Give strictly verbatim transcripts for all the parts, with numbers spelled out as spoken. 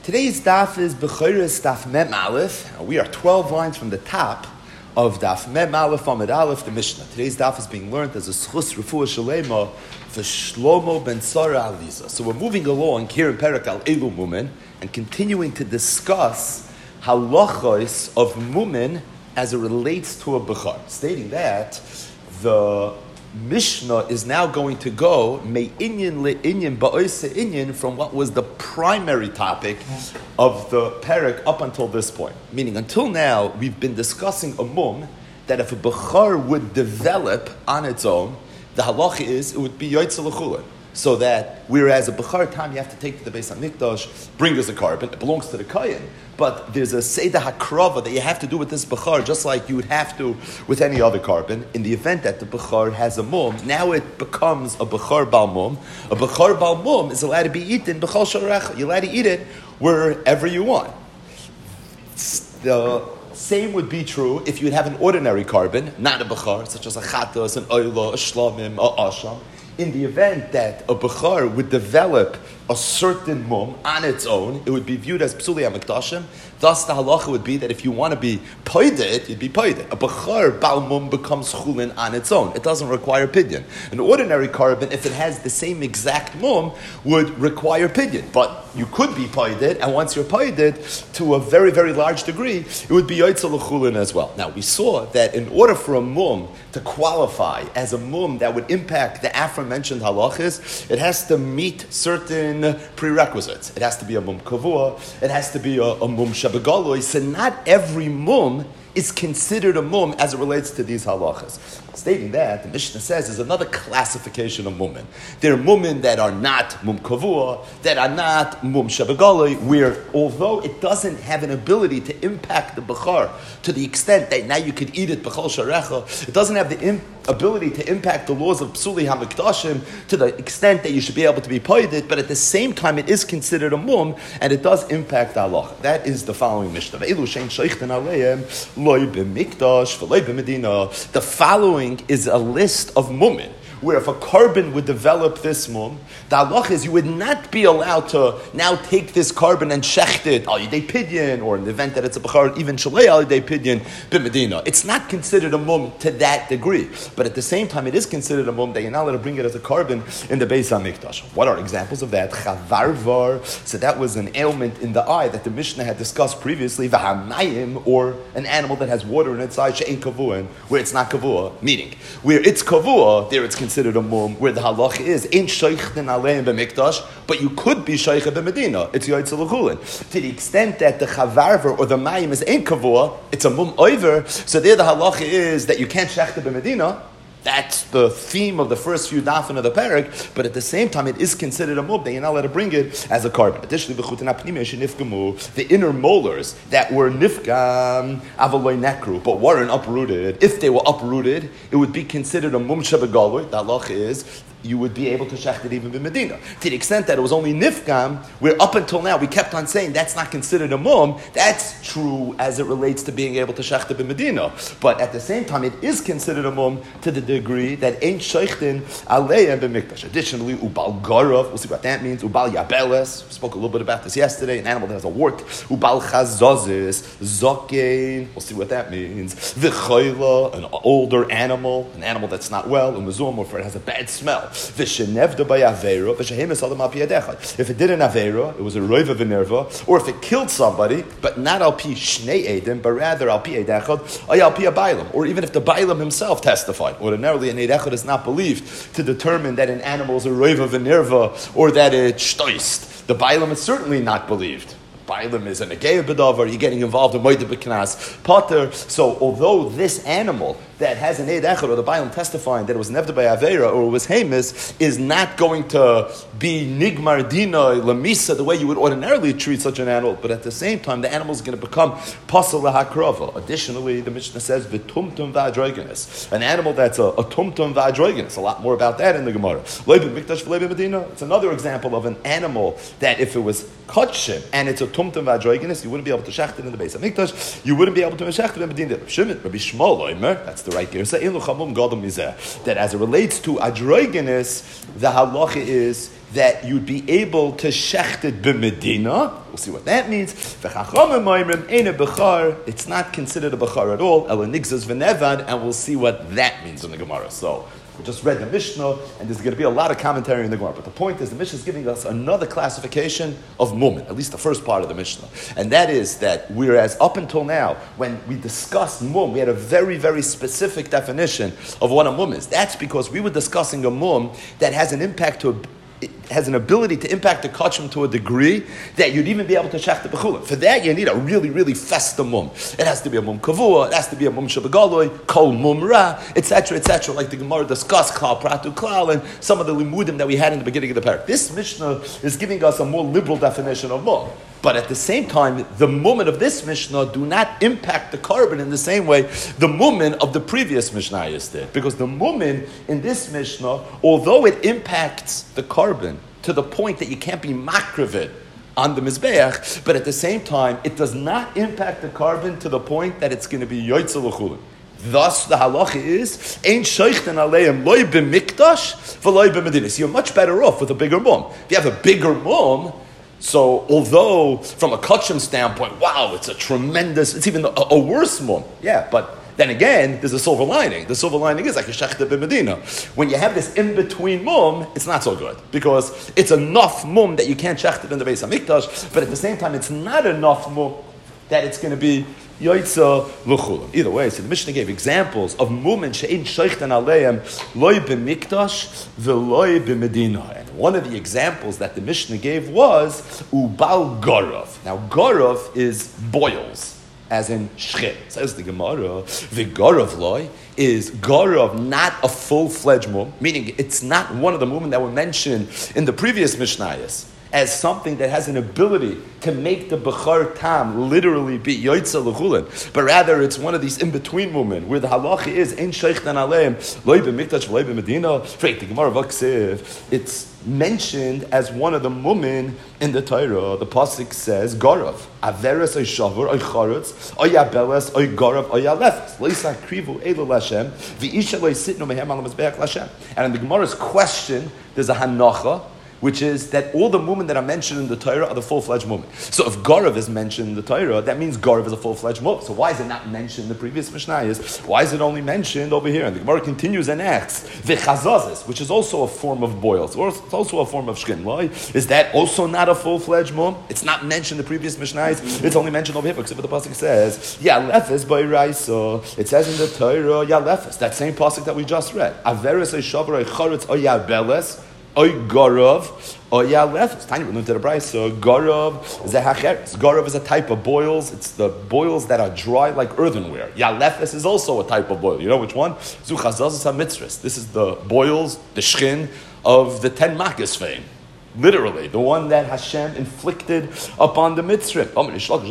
Today's daf is Bechoros Daf Mem Aleph. We are twelve lines from the top of Daf Mem Aleph Amud Aleph, the Mishnah. Today's daf is being learned as a Schus Refuah Shalema for Shlomo ben Sarah Aliza. So we're moving along here in Perek Al Elu Mumin and continuing to discuss halachos of Mumin as it relates to a Bechar, stating that the Mishnah is now going to go me inyan le inyan ba'oise inyan from what was the primary topic of the parak up until this point. Meaning, until now, we've been discussing a mum that if a bechar would develop on its own, the halacha is it would be yoytze l'chulin. So that whereas a bechar time you have to take to the Beis HaMikdash, bring as a carbon, it belongs to the kohen. But there's a seder hakrava that you have to do with this bechar, just like you would have to with any other carbon. In the event that the bechar has a mum, now it becomes a bechar bal mum. A bechar bal mum is allowed to be eaten b'chol sharecha. You're allowed to eat it wherever you want. The same would be true if you'd have an ordinary carbon, not a bechar, such as a chatas, an oila, a shlamim, a asham. In the event that a bechar would develop a certain mum on its own, it would be viewed as psuli hamikdashim. Thus, the halacha would be that if you want to be poided, you'd be poided. A bechar bal mum becomes chulin on its own. It doesn't require pidyon. An ordinary carbon, if it has the same exact mum, would require pidyon. But you could be poided, and once you're poided, to a very, very large degree, it would be yoytze l'chulin as well. Now, we saw that in order for a mum to qualify as a mum that would impact the aforementioned halachas, it has to meet certain prerequisites. It has to be a mum kavua, it has to be a, a mum shabagaloy. So not every mum is considered a mum as it relates to these halachas. Stating that, the Mishnah says there's another classification of mumin. There are mumin that are not mum kavua, that are not mum shabagali, where although it doesn't have an ability to impact the bechar to the extent that now you could eat it b'chol sharecha, it doesn't have the imp- ability to impact the laws of psuli hamikdashim to the extent that you should be able to be poided, but at the same time it is considered a mum and it does impact Allah. That is the following Mishnah. The following is a list of mumin, where if a carbon would develop this mum, the halach is you would not be allowed to now take this carbon and shecht it al yidei pidyon, or in the event that it's a bechar, even shalei al yidei pidyon b'medina. It's not considered a mum to that degree, but at the same time it is considered a mum that you're not allowed to bring it as a carbon in the Beis HaMikdash. What are examples of that? Chavarvar, so that was an ailment in the eye that the Mishnah had discussed previously, v'hamayim, or an animal that has water in its eye, she'ein kavuah, where it's not kavuah, meaning where it's kavuah, there it's considered a mum, where the halach is ain't sheichten aleim b'mikdash, but you could be sheichet b'medina. It's yoytze l'chulin. To the extent that the chavarver or the mayim is ain't kavua, it's a mum over. So there the halach is that you can't shechte b'medina. That's the theme of the first few dafin of the parak, but at the same time, it is considered a mub that you're not allowed to bring it as a carbon. Additionally, the inner molars that were nifgam avaloy nekru, but weren't uprooted, if they were uprooted, it would be considered a mum shabagaloi. The halach is you would be able to shecht it even in Medina. To the extent that it was only nifgam, where up until now we kept on saying that's not considered a mum, that's true as it relates to being able to shecht it in Medina. But at the same time, it is considered a mum to the degree that ain't sheichten aleim b'mikdash. Additionally, ubal garav, we'll see what that means. Ubal yabeles, we spoke a little bit about this yesterday, an animal that has a wart. Ubal chazazis, zokein, we'll see what that means. V'choila, an older animal, an animal that's not well, umazum, or if it has a bad smell. If it did an Aveira, it was a Roiva Venerva, or if it killed somebody, but not al pi shnei edim, but rather al pi edechad, ay al pi a bailam, or even if the bailam himself testified. Ordinarily, an edechad is not believed to determine that an animal is a Roiva Venerva, or that it's shtoist. The bailam is certainly not believed. Bailam is an ageya bedavar, you're getting involved in moed b'knas potter. So although this animal that has an eid echad, or the Bailam testifying that it was nevda by Aveira, or it was Hamas, is not going to be nigmar dina lamisa the way you would ordinarily treat such an animal, but at the same time the animal is going to become pasal lahakrava. Additionally, the Mishnah says v'tumtum v'adroigenes, an animal that's a, a tumtum v'adroigenes. A lot more about that in the Gemara. Leibim mikdash v'leibim medina. It's another example of an animal that if it was kutshim and it's a tumtum v'adroigenes, you wouldn't be able to shecht it in the Beis HaMikdash. You wouldn't be able to shecht it in Medina. Shimon, Rabbi Shmuel Omer, that's the right girsa, that as it relates to adroigenes, the halacha is that you'd be able to shecht it b'medina. We'll see what that means. It's not considered a bechar at all. And we'll see what that means in the Gemara. So we just read the Mishnah, and there's going to be a lot of commentary in the Gemara. But the point is, the Mishnah is giving us another classification of mumin, at least the first part of the Mishnah. And that is that whereas up until now, when we discussed mum, we had a very, very specific definition of what a mum is. That's because we were discussing a mum that has an impact to a it has an ability to impact the kachim to a degree that you'd even be able to shech the bechulim. For that, you need a really, really festa mum. It has to be a mum kavua, it has to be a mum shabagaloy, kol mum ra, et cetera, et cetera. Like the Gemara discussed, klal pratu klal, and some of the limudim that we had in the beginning of the parak. This Mishnah is giving us a more liberal definition of mum. But at the same time, the mumin of this Mishnah do not impact the carbon in the same way the mumin of the previous Mishnayos did. Because the mumin in this Mishnah, although it impacts the carbon to the point that you can't be makrivid on the Mizbeach, but at the same time, it does not impact the carbon to the point that it's going to be yoytzel l'chulin. Thus, the halacha is, Ein sheichten aleim loy b'mikdash v'loy b'medina. So you're much better off with a bigger mum. If you have a bigger mum, so although from a kachim standpoint, wow, it's a tremendous, it's even a, a worse mum. Yeah, but then again, there's a silver lining. The silver lining is like a shechta b'medina. When you have this in-between mum, it's not so good. Because it's enough mum that you can't shecht it in the Beis HaMikdash, but at the same time, it's not enough mum that it's going to be yoitza l'chulam. Either way, so the Mishnah gave examples of mum and she'in sheichten aleim loy b'mikdash v'loy b'medina. And one of the examples that the Mishnah gave was ubal garav. Now, garav is boils, as in shchit. Says the Gemara, the garav loy is garav not a full-fledged mum, meaning it's not one of the mum that were mentioned in the previous Mishnayos as something that has an ability to make the Bechar Tam literally be Yoitza L'chulin. But rather, it's one of these in-between women, where the halacha is, Ein Sheichten Aleim, Loi B'mikdash, Loi B'medina. Freit, the Gemara Vaksiv, it's mentioned as one of the mumin in the Torah. The Pasuk says, Garav, Averes oy Shavur, oy Charetz, oy Abeles, oy Garav, oy Alefes. Loisa Krivu Elu Lashem, V'isha Loi Sitnu Mehem Al Mizbeach Lashem. And in the Gemara's question, there's a Hanacha, which is that all the mumen that are mentioned in the Torah are the full-fledged mumen. So if Garav is mentioned in the Torah, that means Garav is a full-fledged mumen. So why is it not mentioned in the previous Mishnayos? Why is it only mentioned over here? And the Gemara continues and asks, V'chazazis, which is also a form of boils, or it's also a form of shkin. Why? Is that also not a full-fledged mumen? It's not mentioned in the previous Mishnayos. It's only mentioned over here, because the Pasuk says, Yalefes b'iraisa. It says in the Torah, Yalefes, that same Pasuk that we just read. Averes oy charetz oy yabeles. Oy Garav, oy Yalefes. Tanya, we learned to the Bryce. So Garav is a hacheres. Garav is a type of boils. It's the boils that are dry like earthenware. Yalefes is also a type of boil. You know which one? Zuchazazas hamitzris. This is the boils, the shchin of the ten makkos fame. Literally, the one that Hashem inflicted upon the mitzvah. Why is it called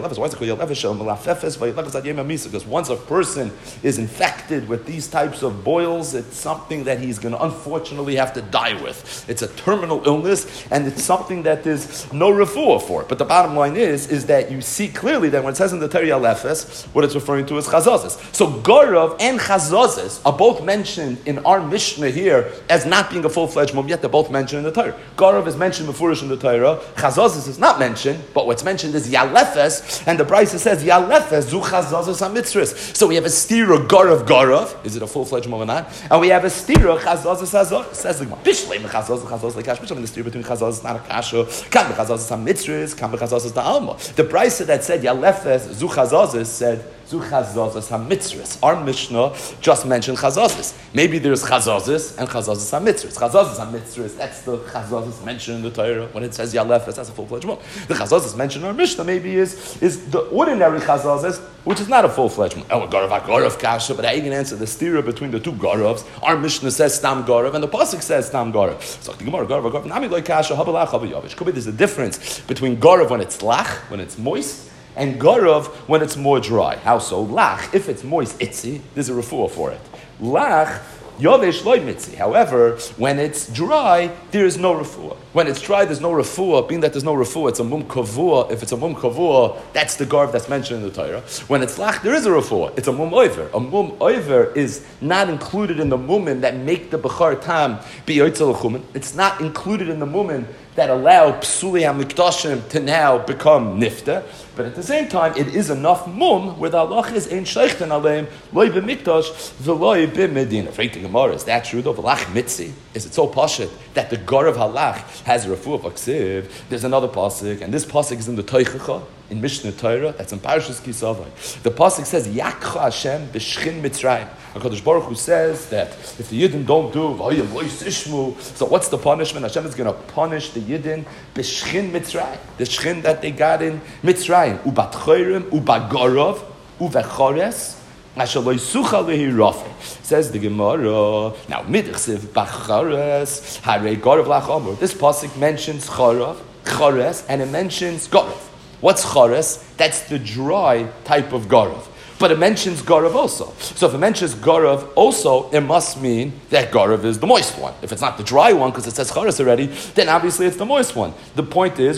Yalefes? Because once a person is infected with these types of boils, it's something that he's going to unfortunately have to die with. It's a terminal illness, and it's something that there's no refuah for. But the bottom line is, is that you see clearly that when it says in the Torah Yalefes, what it's referring to is chazazes. So Garav and chazazes are both mentioned in our Mishnah here as not being a full-fledged mum, yet they're both mentioned in the Torah. Garav is mentioned before in the Torah. Chazazes is not mentioned, but what's mentioned is Yalefes, and the Brisa says Yalefes zu chazazes hamitzris. So we have a stira Garav Garav. Is it a full-fledged mum or not? And we have a stira chazazes chazazes. Says the Bishleim chazazes chazazes like Bishleim. The stira between chazazes not a kasha. Kam chazazes hamitzris. Kam chazazes the alma. The Brisa that said Yalefes zu chazazes said zu chazazes hamitzris. Our Mishnah just mentioned chazazes. Maybe there's chazazes and chazazes hamitzris. Chazazes hamitzris. That's the chazazes mentioned in the Torah. When it says Yalefes, that's a full-fledged mum. The chazazes mentioned in our Mishnah maybe is, is the ordinary chazazes, which is not a full-fledged mum. Oh, Garav, Garav kasha, but how you can answer the stira between the two Garavs? Our Mishnah says Stam Garav, and the Pasuk says Stam Garav. So the Gemara, Garav, Garav, Nami loy kasha, habalach, habayavish. Could be there's a difference between Garav when it's lach, when it's moist, and Garav when it's more dry. How so? Lach, if it's moist, itzy, there's a refuah for it. Lach, Yovesh loy mitzi. However, when it's dry, there is no refuah. When it's dry, there's no refuah. Being that there's no refuah, it's a mum kavua. If it's a mum kavua, that's the garb that's mentioned in the Torah. When it's lach, there is a refuah. It's a mum oiver. A mum oiver is not included in the mumin that make the bechar tam be yoitzel chumin. It's not included in the mumin that allow psuli hamikdashim to now become nifta. But at the same time, it is enough mum where the halach is ein sheichten aleim loy b'mikdash v'loy b'medina. Freit the Gemara, is that true though? V'lach mitzi, is it so pashut that the gar of halach has a refuah v'ksiv? There's another pasuk, and this pasuk is in the Teichacha in Mishnah Torah. That's in Parshas Kisavai. The pasuk says Yakcha Hashem b'shchin Mitzrayim. HaKadosh Baruch Hu says that if the Yidden don't do v'hoyim lois ishmu, so what's the punishment? Hashem is going to punish the Yidden b'shchin Mitzrayim, the shchin that they got in Mitzrayim. Ubat choyrim, ubagorov, uvechores, asher lo yisucha lehirafe. Says the Gemara. Now, midchsiv bachores, harei gorov lachamor. This pasuk mentions chorov, chores, and it mentions gorov. What's chores? That's the dry type of gorov. But it mentions Garav also. So if it mentions Garav also, it must mean that Garav is the moist one. If it's not the dry one, because it says Charas already, then obviously it's the moist one. The point is,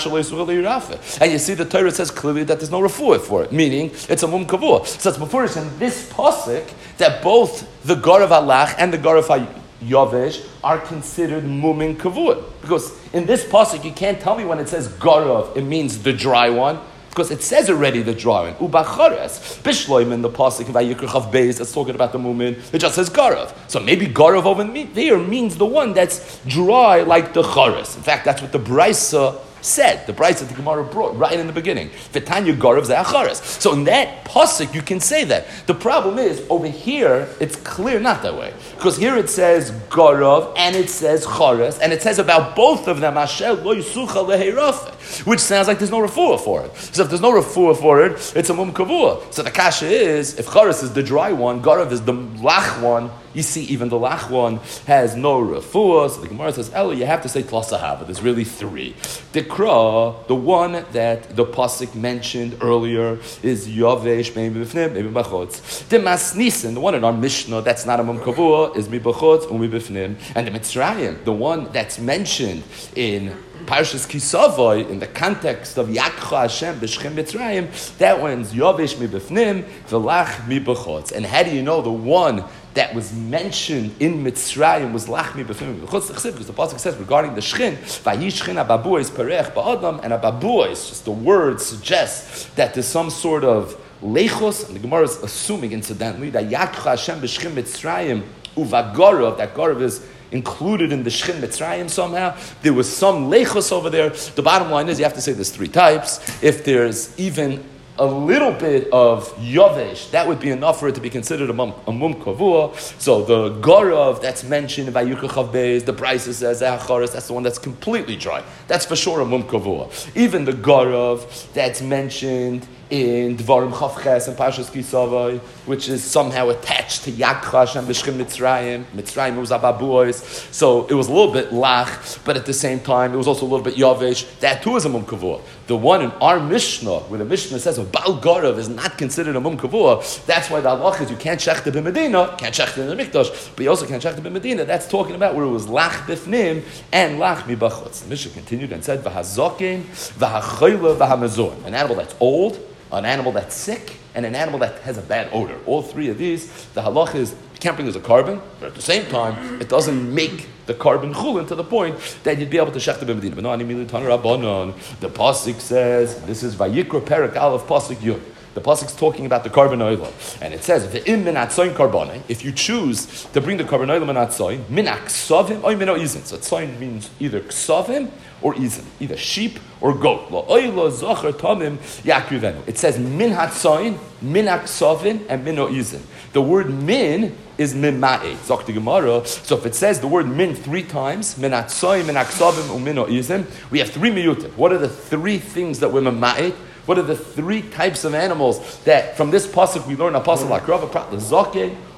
and you see the Torah says clearly that there's no refuah for it, meaning it's a mum kavua. So it's before it's in this pasuk that both the Garav halach and the Garav Yavesh are considered mumin kavua. Because in this pasuk, you can't tell me when it says Garav, it means the dry one. Because it says already the drawing. Ubachares. Bishloim in the pasuk of Vayikra Beis that's talking about the mumin. It just says Garav. So maybe Garav over there means the one that's dry like the chares. In fact, that's what the Brisa said. The Brisa the Gemara brought right in the beginning. V'tanya Garav Zachares. So in that pasuk you can say that. The problem is over here it's clear not that way. Because here it says Garav and it says Chares and it says about both of them Asher lo yisucha lehirafe. Which sounds like there's no refuah for it. So if there's no refuah for it, it's a mum kavua. So the kasha is, if charas is the dry one, garav is the lach one, you see even the lach one has no refuah. So the Gemara says, Ella, you have to say tlasahava. There's really three. The kra, the one that the pasuk mentioned earlier, is yavesh, maybe b'fnim, maybe b'chotz. The masnisin, the one in our Mishnah, that's not a mum kavua, is mi b'chotz, umi b'fnim. And the Mitzrayim, the one that's mentioned in Parshas Kisavai, in the context of Yakcha Hashem b'shchem Mitzrayim, that one's Yavesh mi b'fnim, v'lach mi b'chotz. And how do you know the one that was mentioned in Mitzrayim was lach mi b'fnim b'chotz? Because the pasuk says regarding the shchin, vayishchin ababuos perech ba'adam, and ababuos, just the word suggests that there's some sort of lechos, and the Gemara is assuming incidentally that Yakcha Hashem b'shchem Mitzrayim uvagorov, that gorov is included in the Shchin Mitzrayim somehow. There was some lechos over there. The bottom line is you have to say there's three types. If there's even a little bit of Yavesh, that would be enough for it to be considered a mum, a mum kavua. So the Garav that's mentioned by Yukach Beis, the Brisa says Acharis, that's the one that's completely dry. That's for sure a mum kavua. Even the Garav that's mentioned in Dvarim Chavches and Parshas Kisavai, which is somehow attached to Yakcha Hashem b'shchem Mitzrayim. Mitzrayim was ababuos, so it was a little bit lach, but at the same time it was also a little bit yavesh. That too is a mum kavua. The one in our Mishnah, where the Mishnah says a Baal Garav is not considered a mum kavua, that's why the halach is you can't shecht it b'Medina, can't shecht it in the Mikdash, but you also can't shecht it b'Medina. That's talking about where it was lach b'fnim and lach mibachutz. The Mishnah continued and said v'hazokin, v'hachoyle, v'hamezor. An animal that's old, an animal that's sick, and an animal that has a bad odor. All three of these, the halach is, you can't bring as a carbon, but at the same time, it doesn't make the carbon chulin to the point that you'd be able to shech the b'medina. But no, the pasuk says, this is Vayikra Perak Aleph pasuk Yud. The pasuk's talking about the carbon oil, and it says, "Ve'im min atzoin karbonai." If you choose to bring the carbon oil min atzoin, min aksavim or min izin. So atzoin means either ksavim or izin, either sheep or goat. Lo oilo zocher tamim yakrivenu. It says min hatzoin, min aksavim, and min izin. The word min is min ma'e. Zok the Gemara. So if it says the word min three times, min atzoin, min aksavim, or min izin, we have three miyutim. What are the three things that we're min ma'e? What are the three types of animals that from this pasuk we learn a pasuk like Rav Prat the Zoke,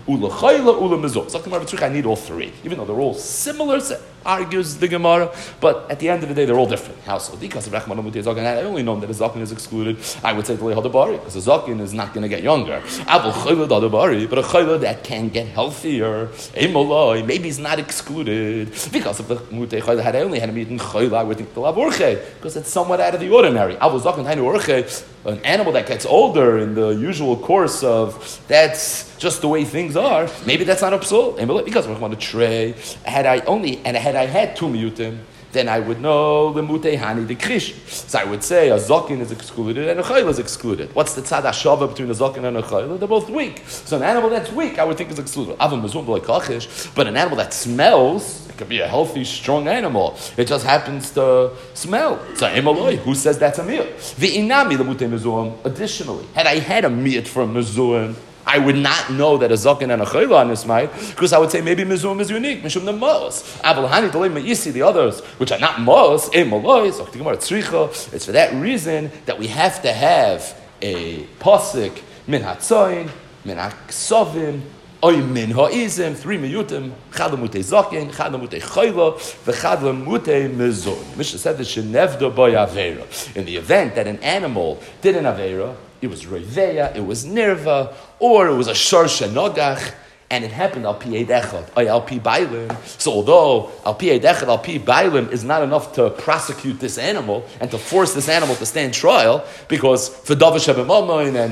ula chayla, ula mezuzah. So Gemara B'tzrich, I need all three, even though they're all similar. Argues the Gemara, but at the end of the day, they're all different. How so? Because of Rechman Amutei Zaken, I only know that a Zaken is excluded. I would say the Hadabari, because a Zaken is not going to get younger. Abul Chayla Hadabari, but a Chayla that can get healthier. Eimoloi, maybe he's not excluded. Because of the Mutei Chayla, had I only had a meeting Chayla, I would think the Lavorche, because it's somewhat out of the ordinary. Abul Zaken Hainu Orche, an animal that gets older in the usual course of that's just the way things are. Maybe that's not a psul. Because we're on a tray. Had I only and had I had two miyutim, then I would know the mutei hani the krish. So I would say a zokin is excluded and a chayla is excluded. What's the tzad hashava between a zokin and a chayla? They're both weak. So an animal that's weak, I would think is excluded. Avam mezum b'lei kachish, but an animal that smells, it could be a healthy, strong animal. It just happens to smell. So emaloi, who says that's a meal? The inami the mutei mezum. Additionally, had I had a meat from mezum, I would not know that a zaken and a chayla on this might, because I would say maybe mizum is unique, mishum the mos. Avalhani dolei me'isi, the others, which are not mos, e maloi, so it's for that reason that we have to have a pasuk min hatzayin, min haksovim, oy min ha'izim, three miyutim, chad lamutei zaken, chad lamutei chayla, v'chad lamutei mizum. Mishnah said that shenevda by avera. In the event that an animal did an avera, it was roiveya, it was nirva, or it was a sharsha nogach, and it happened al pi echad, ay al pi bailim. So although al pi echad, al pi bailim is not enough to prosecute this animal and to force this animal to stand trial, because for davish habemamoin and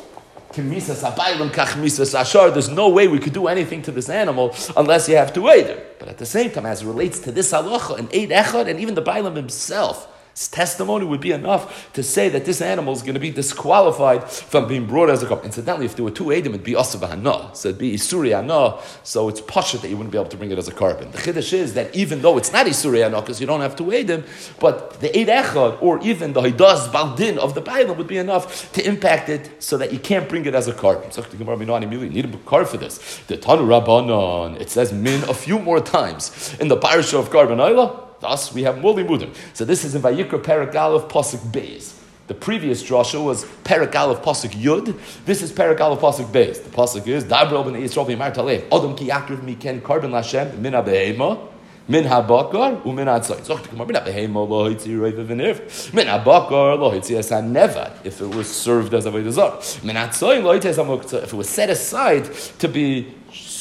kimisas abaylim kach misas ashar, there's no way we could do anything to this animal unless you have to weigh them. But at the same time, as it relates to this halacha, an eid echad, and even the bailim himself, his testimony would be enough to say that this animal is going to be disqualified from being brought as a korban. Incidentally, if there were two edim, it'd be asa b'hana, so it'd be isuri hana, so it's pasha that you wouldn't be able to bring it as a korban. The chiddush is that even though it's not isuri hana, because you don't have two edim, but the eid echad, or even the hidas baldin of the bailam would be enough to impact it so that you can't bring it as a korban. So the Gemara you need a car for this. The Tanu Rabbanon, it says min a few more times in the parasha of Karban Oila. Thus, we have more limudim. So this is in Vayikra Perek Aleph Pasuk Beis. The previous drasha was Perek Aleph Pasuk Yud. This is Perek Aleph Pasuk Beis. The Pasuk is Dabrel ben Yisrael v'Yimar Taleh Adam ki yakriv miken Karban Lashem min habehema min habakar umin hatzayin. So the Gemara min habehema lo hitzi reiva v'nirv min habakar lo hitzi esan nevad if it was served as a avodah zarah min hatzayin lo hitzi esan muktzah if it was set aside to be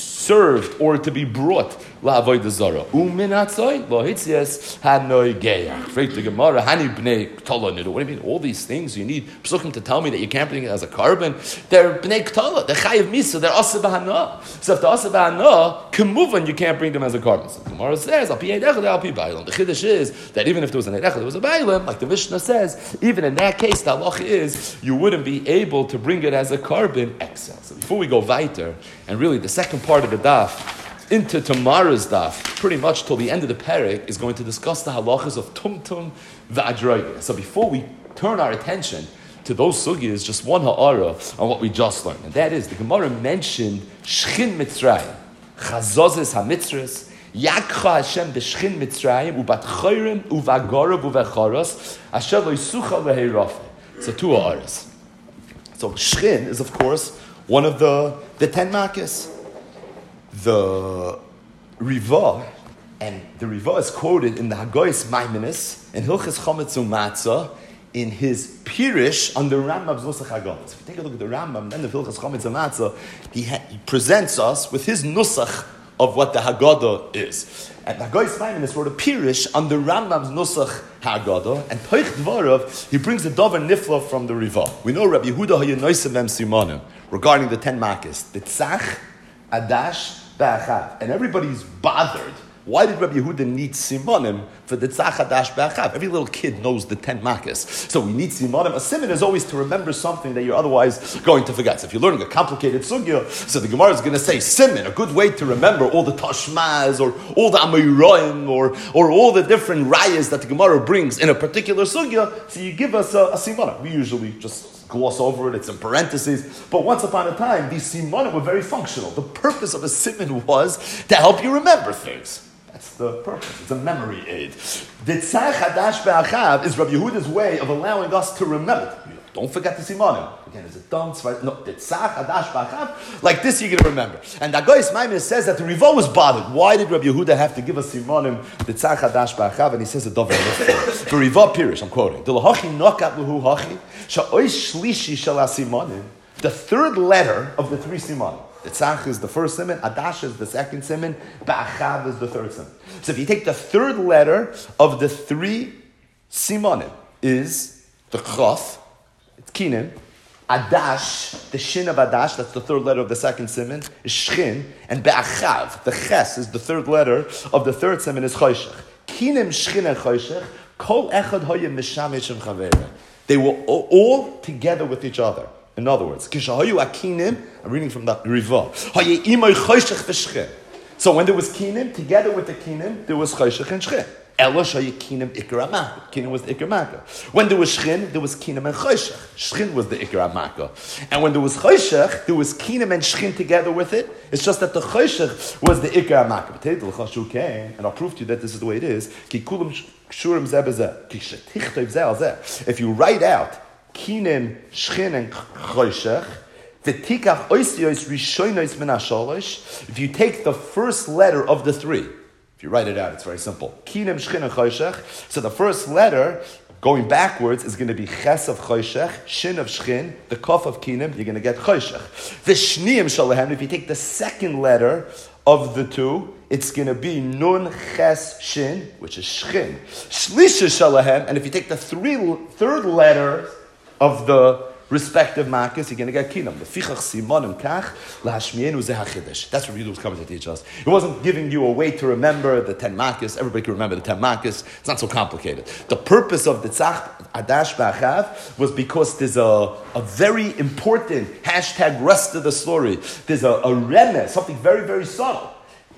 served or to be brought la avodah zarah. Umin hatzayin lo hitzias hanoi geyach. Freit the Gemara hani bnei ktala nidu. What do you mean? All these things you need psukim to tell me that you can't bring it as a korban. They're bnei ktala. They're chayiv misa. They're asa b'hana. So if they're asa b'hana, kemuvan you can't bring them as a korban. So the Gemara says al pi eidechad al pi bailam. The chiddush is that even if there was an eidechad, there was a bailam. Like the Mishnah says, even in that case, the halach is you wouldn't be able to bring it as a korban excel. So before we go weiter, and really the second part of the daf into tomorrow's daf, pretty much till the end of the parak, is going to discuss the halachas of tumtum v'adroga. So before we turn our attention to those sugyas, just one ha'ara on what we just learned, and that is the Gemara mentioned shchin mitzrayim, chazozes hamitzras, yakcha Hashem b'shchin mitzrayim ubat chayrim uvagarav uvecharas asher lo yisucha leheirafe. So two ha'aras. So shchin is of course one of the the ten makkos. The Riva, and the Riva is quoted in the Hagoyis Maimonides in Hilchas Chometz U'Matzah in his Pirish on the Rambam's Nusach Haggadah. So if you take a look at the Rambam, then the Hilchas Chometz U'Matzah, he, ha- he presents us with his Nusach of what the Haggadah is. And the Hagoyis Maimonides wrote a Pirish on the Rambam's Nusach Haggadah, and Poich Dvarav, he brings a Dover Nifla from the Riva. We know Rabbi Yehuda HaYenoisem Mem Simanim regarding the ten makkos, the Tzach, Adash, Ba'achav. And everybody's bothered. Why did Rabbi Yehuda need Simonim for the Tzach Adash Ba'achav? Every little kid knows the ten makkos. So we need Simonim. A simon is always to remember something that you're otherwise going to forget. So if you're learning a complicated sugya, so the Gemara is going to say simon, a good way to remember all the Tashmaz or all the Amoraim or, or all the different rayas that the Gemara brings in a particular sugya. So you give us a, a Simonim. We usually just gloss over it, it's in parentheses. But once upon a time, these simanim were very functional. The purpose of a siman was to help you remember things. That's the purpose. It's a memory aid. The Tzach Hadash Be'achav is Rabbi Yehuda's way of allowing us to remember. Don't forget the simanim. Again, is it dam? No, the tzach adash ba'achav. Like this, you're going to remember. And the Agoyis Maimon says that the Riva was bothered. Why did Rabbi Yehuda have to give us simanim the tzach adash ba'achav? And he says a davar. The Riva Pirish, I'm quoting. The lahachi nokat luhu hachi sha'ois shlishi shel simanim. The third letter of the three simanim. The tzach is the first siman, adash is the second siman, ba'achav is the third siman. So if you take the third letter of the three simanim, is the chaf, it's kinim, adash, the shin of adash, that's the third letter of the second siman, is shchin, and ba'achav, the ches is the third letter of the third siman, is choshech. Kinim, shchin, and choshech, kol echad hoyim mishamish and chaveira. They were all together with each other. In other words, kishahayu akinim, I'm reading from the Riva. Haye imoy choshech v'shchin. So when there was kinim, together with the kinim, there was choshech and shchin. Ela shaye kinim ikra maka. Kinim was the ikra maka. When there was shchin, there was kinim and choshech. Shchin was the ikra maka. And when there was choshech, there was kinim and shchin together with it. It's just that the choshech was the ikra maka. But today the l'chashu came, and I'll prove to you that this is the way it is. Ki kulam shurim zeh bezeh. Ki shetichtov zeh al zeh. If you write out kinim, shchin, and choshech, v'tikach oisiyos rishonos min hashalosh. If you take the first letter of the three, if you write it out, it's very simple. Kinim, shchin, and choshech. So the first letter, going backwards, is going to be ches of choshech, shin of shchin, the kaf of kinim, you're going to get choshech. V'shniim shalahem, if you take the second letter of the two, it's going to be nun, ches, shin, which is shchin. Shlisha shalahem, and if you take the three, third letter of the respective makas, you're going to get kinam. Lefichach simonim kach lahashmienu zeh hachidesh. That's what Yehuda was coming to teach us. It wasn't giving you a way to remember the ten makas. Everybody can remember the ten makas. It's not so complicated. The purpose of the tzach adash ba'achav was because there's a, a very important hashtag rest of the story. There's a, a remez, something very, very subtle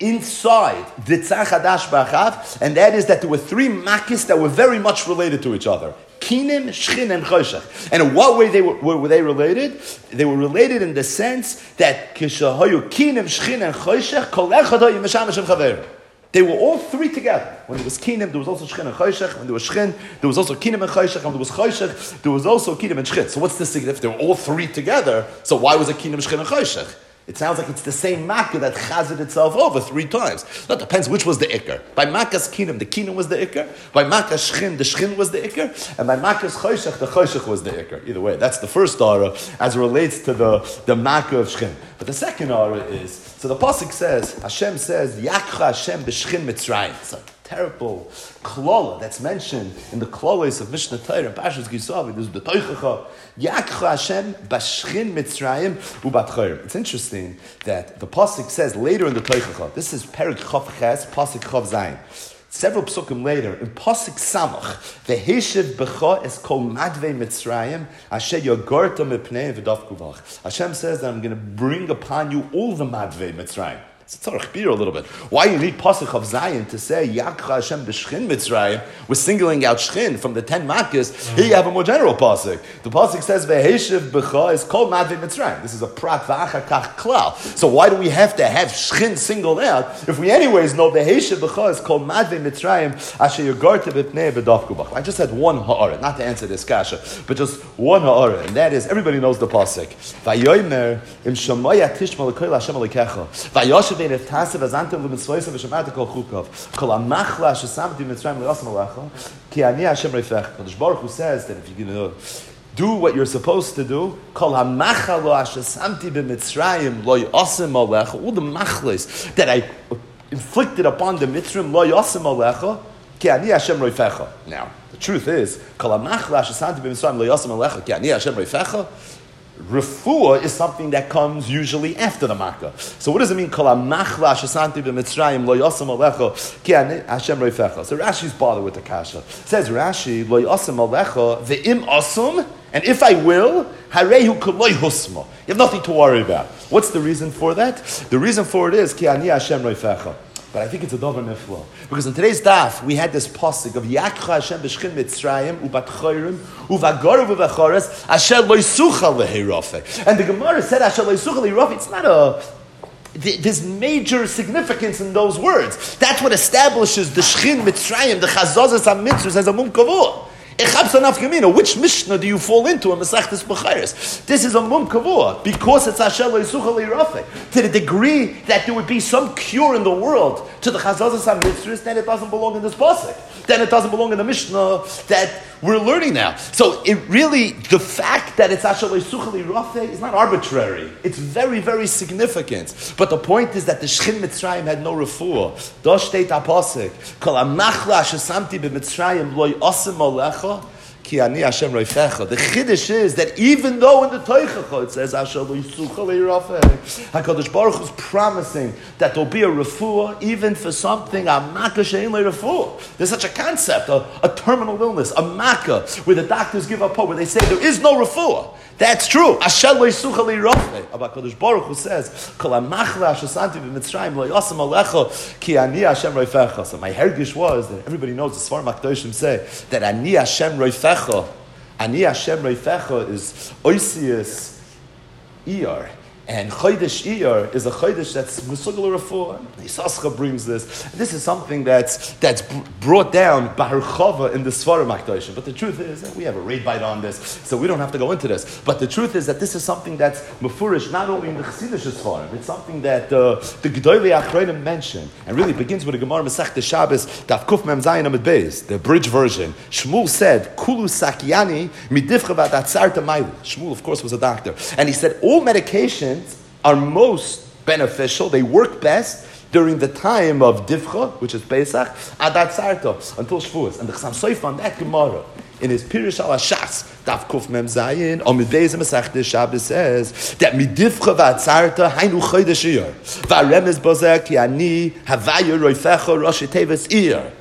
inside the tzach adash ba'achav, and that is that there were three makas that were very much related to each other. Kinim, Shchin, and Choshech. And in what way they were, were they related? They were related in the sense that Kishahayu Kinim, Shchin, and Choshech, Kol Echad Hayu Meshamash and Chaver. They were all three together. When there was Kinim, there was also Shchin and Choshech. When there was Shchin, there was also Kinim and Choshech. When there was Choshech, there was also Kinim and Shchin. So what's the significance? They were all three together. So why was it Kinim, Shchin, and Choshech? It sounds like it's the same makkah that chazed itself over three times. That depends which was the ikar. By makkah's kinim, the kinim was the ikar. By makkah's shchin, the shchin was the ikar. And by makkah's choshech, the choshech was the ikar. Either way, that's the first ara as it relates to the, the makkah of shchin. But the second ara is, so the pasuk says, Hashem says, Yakcha Hashem b'shchin Mitzrayim. It's a terrible klola that's mentioned in the klolas of Mishnah Torah and Parshas Gisavi. There's the Toichacha. Yakcha Hashem b'shchin Mitzrayim u'batchayim. It's interesting that the pasuk says later in the Toichacha, this is Perik Chav Ches, pasuk Chav Zayin. Several psukim later, in pasuk Samach, v'heshiv b'cha es kol madvei Mitzrayim asher yogorta mipnei v'dav kuvach. Hashem says that I'm going to bring upon you all the madvei Mitzrayim. It's a tzarech bir a little bit. Why you need pasuk of Zion to say Yakcha Hashem b'shchin Mitzrayim? We're singling out shchin from the ten makkahs. Mm-hmm. Here you have a more general pasuk. The pasuk says v'heshiv b'cha is called madvei Mitzrayim. This is a prat v'achar kach klal. So why do we have to have shchin singled out if we anyways know v'heshiv b'cha is called madvei Mitzrayim asher yogorta b'pnei v'dav kubach? I just had one ha'ara, not to answer this kasha, but just one ha'ara, and that is everybody knows the pasuk. Vayomer im shomaya tishma l'koil Hashem alikecha vayoshev if tasev azantem l'mitzvoysav v'shemata kol chukav kol amachla shesamti mitzrayim l'yasam alecha ki ani Hashem reifech. Kodesh Baruch Hu says that if you're going to do what you're supposed to do, kol hamachal lo shesamti b'mitzrayim lo yasam alecha, all the machlis that I inflicted upon the mitzrayim lo yasam alecha ki ani Hashem reifech. Now the truth is kol hamachla shesamti b'mitzrayim lo yasam alecha ki ani Hashem reifech. Refuah is something that comes usually after the makkah. So what does it mean? Kol hamachla shesanti b'mitzrayim lo yasam alecha ki ani Hashem reifecha. So Rashi's bothered with the kasha. Says Rashi lo yasam alecha ve'im asum, and if I will, harehu koloi husma. You have nothing to worry about. What's the reason for that? The reason for it is ki ani Hashem reifecha. But I think it's a davar niflo. Because in today's daf, we had this pasuk of Yakcha Hashem b'shchin Mitzrayim u'batchayrim u'vagoru v'vachoras asher lo yisucha leheirafeh. And the Gemara said asher lo yisucha leheirafeh. It's not a... There's major significance in those words. That's what establishes the shchin Mitzrayim, the chazazas ha-mitzvahs as a mum kavua. Which Mishnah do you fall into in Masechtas Becharos? This is a mum kavua because it's Asher lo yisucha le'irafeh. To the degree that there would be some cure in the world to the Chazazas HaMitzvahs, then it doesn't belong in this pasuk. Then it doesn't belong in the Mishnah that we're learning now. So it really, the fact that it's Asher lo yisucha le'irafeh is not arbitrary. It's very, very significant. But the point is that the Shechin Mitzrayim had no refuah. Das steht a pasuk. Kol ha-machla shesamti b'Mitzrayim lo yosim alecha. The chiddush is that even though in the Teichacha it says Asher lo yisucha le'irafeh, HaKadosh Baruch Hu is promising that there'll be a refuah even for something a makkah she'ein le'refuah. There's such a concept, a, a terminal illness, a makkah, where the doctors give up hope, where they say there is no refuah. That's true. Asher lo yisucha le'irafeh. But HaKadosh Baruch Hu says, Kol ha-machla asher santi b'Mitzrayim lo yosim alecha ki ani Hashem roifecha. So my hergish was that everybody knows the Sfarim HaKadoshim say that ani Hashem roifecha. Ani Hashem Reifecha is Oisius Iyar. And Chodesh Iyar is a Chodesh that's Musugal Refuah. Yisascha brings this. This is something that's that's brought down by Harchava in the Sfarim HaKadoshim. But the truth is that we have a raid bite on this, so we don't have to go into this. But the truth is that this is something that's Mefurish not only in the Chassidish Sfarim, it's something that uh, the Gedolei Achronim mentioned, and really begins with the Gemara Masechta Shabbos, Daf Kuf Mem Zayin Amid Beis, the bridge version. Shmuel said, Kulu Sakiani midivcha v'adatzarta mailu. Shmuel, of course, was a doctor. And he said, all medications are most beneficial, they work best during the time of Divcha, which is Pesach, Adat Sarto, until Shavuos. And the Chassam Sofer on that Gemara, in his Pirush al Hashas, Daf Kuf Mem Zayin, Amid Beis Masechta Shabbos says that midivcha v'atzarta hainu chodesh iyar v'aremez bozeh ki ani havaya roifecha rosh teves iyar.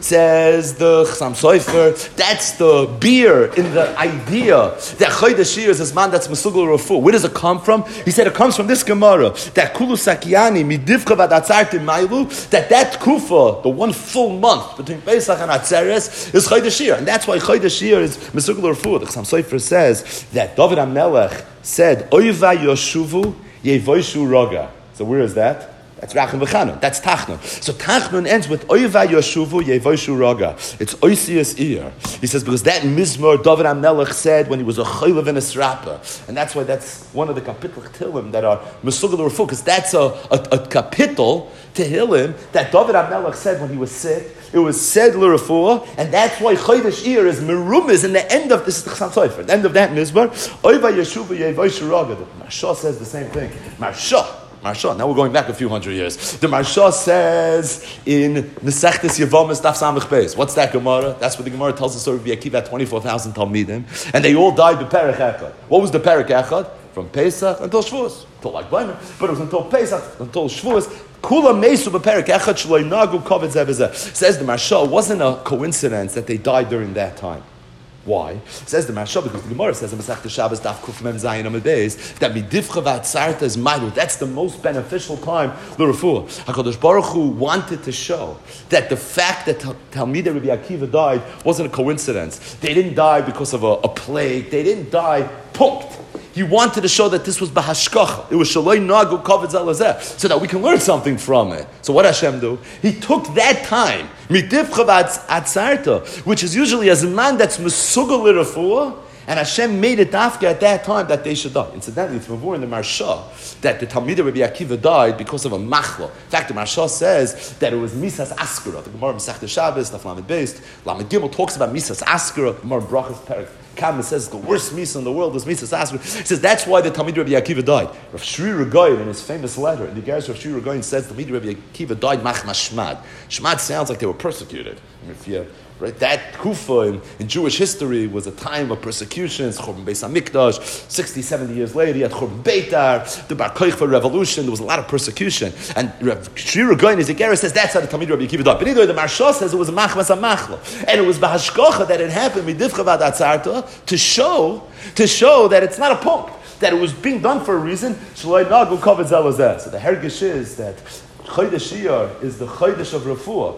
Says the Chassam Sofer, that's the beer in the idea that Chodesh Iyar is this man that's Mesugel Refuah. Where does it come from? He said it comes from this Gemara, that Kulu Sakiani, Midivcha Vadatzarti Mailu, that that Kufa, the one full month between Pesach and Atzeres, is Chodesh Iyar. And that's why Chodesh Iyar is Mesugel Refuah. The Chassam Sofer says that David HaMelech said, Oyva Yoshuvu Yevoishu Roga. So where is that? That's Racham V'Chanun. That's Tachnun. So Tachnun ends with Oyva Yoshuvu Yevoishu Raga. It's Oisius Iyar. He says because that Mizmor David HaMelech said when he was a Chaylev in a Srapa, and that's why that's one of the kapitel Tehillim that are Mesugal Refuah, because that's a, a, a kapitel Tehillim that David HaMelech said when he was sick. It was said l'refuah, and that's why Chodesh Iyar is merumiz in the end of this is the Chassam Sofer. At the end of that Mizmor, Oyva Yoshuvu Yevoishu Raga. The Marsha says the same thing. Marsha. Marsha. Now we're going back a few hundred years. The Marsha says in Nesechtes Yevomis Daf Samech Beis. What's that Gemara? That's what the Gemara tells the story of Akiva had twenty-four thousand Talmidim, and they all died the Perek Echad. What was the Perek Echad? From Pesach until Shavuos, until like Baimer, but it was until Pesach until Shavuos. Kula Mesu b'Perek Echad Shloi Nagu Kovet Zeh B'Zeh. Says the Marsha, it wasn't a coincidence that they died during that time. Why? Says the Marsha, because the Gemara says in Masechta Shabbos Daf Kuf Mem Zayin Amid Beis that midivcha v'atzarta is mailu. That's the most beneficial time l'refuah. Hakadosh Baruch Hu wanted to show that the fact that Talmidei Rabbi Akiva died wasn't a coincidence. They didn't die because of a, a plague. They didn't die punked. He wanted to show that this was bahashkacha. It was shaloi nagu kavod zeh, so that we can learn something from it. So what Hashem do? He took that time, midivcha v'atzarta, which is usually as a man that's mesugal l'refuah, and Hashem made it after at that time that they should die. Incidentally, it's Mavur in the Marsha that the Talmidei Rabbi Akiva died because of a machlo. In fact, the Marsha says that it was Misas Askara. The Gemara Masechta Shabbos, Daf Lamed Beis, Lamed Gimel talks about Misas Askara. Gemara Brachas Perek Kama says the worst misa in the world is Misas Askara. He says that's why the Talmidei Rabbi Akiva died. Rav Shri Regain in his famous letter, in the Geras Rav Shri Regain says the Talmidei Rabbi Akiva died machma shmad. Shmad sounds like they were persecuted. If you Right, that Kufa in, in Jewish history was a time of persecutions. Churban Beis Hamikdash, sixty, seventy years later, you had Churban Beitar, the Bar Kochva revolution. There was a lot of persecution, and Shri Regain, his Igera says that's how the Talmidei Rabbi Akiva died. But either the Marsha says it was a machmas amachlo, and it was bahashkocha that it happened midivcha v'adatzarta to show to show that it's not a punk, that it was being done for a reason. Shaloi nagu kavod zeh lezeh. So the hergish is that Chodesh Iyar is the Chodesh of Refuah.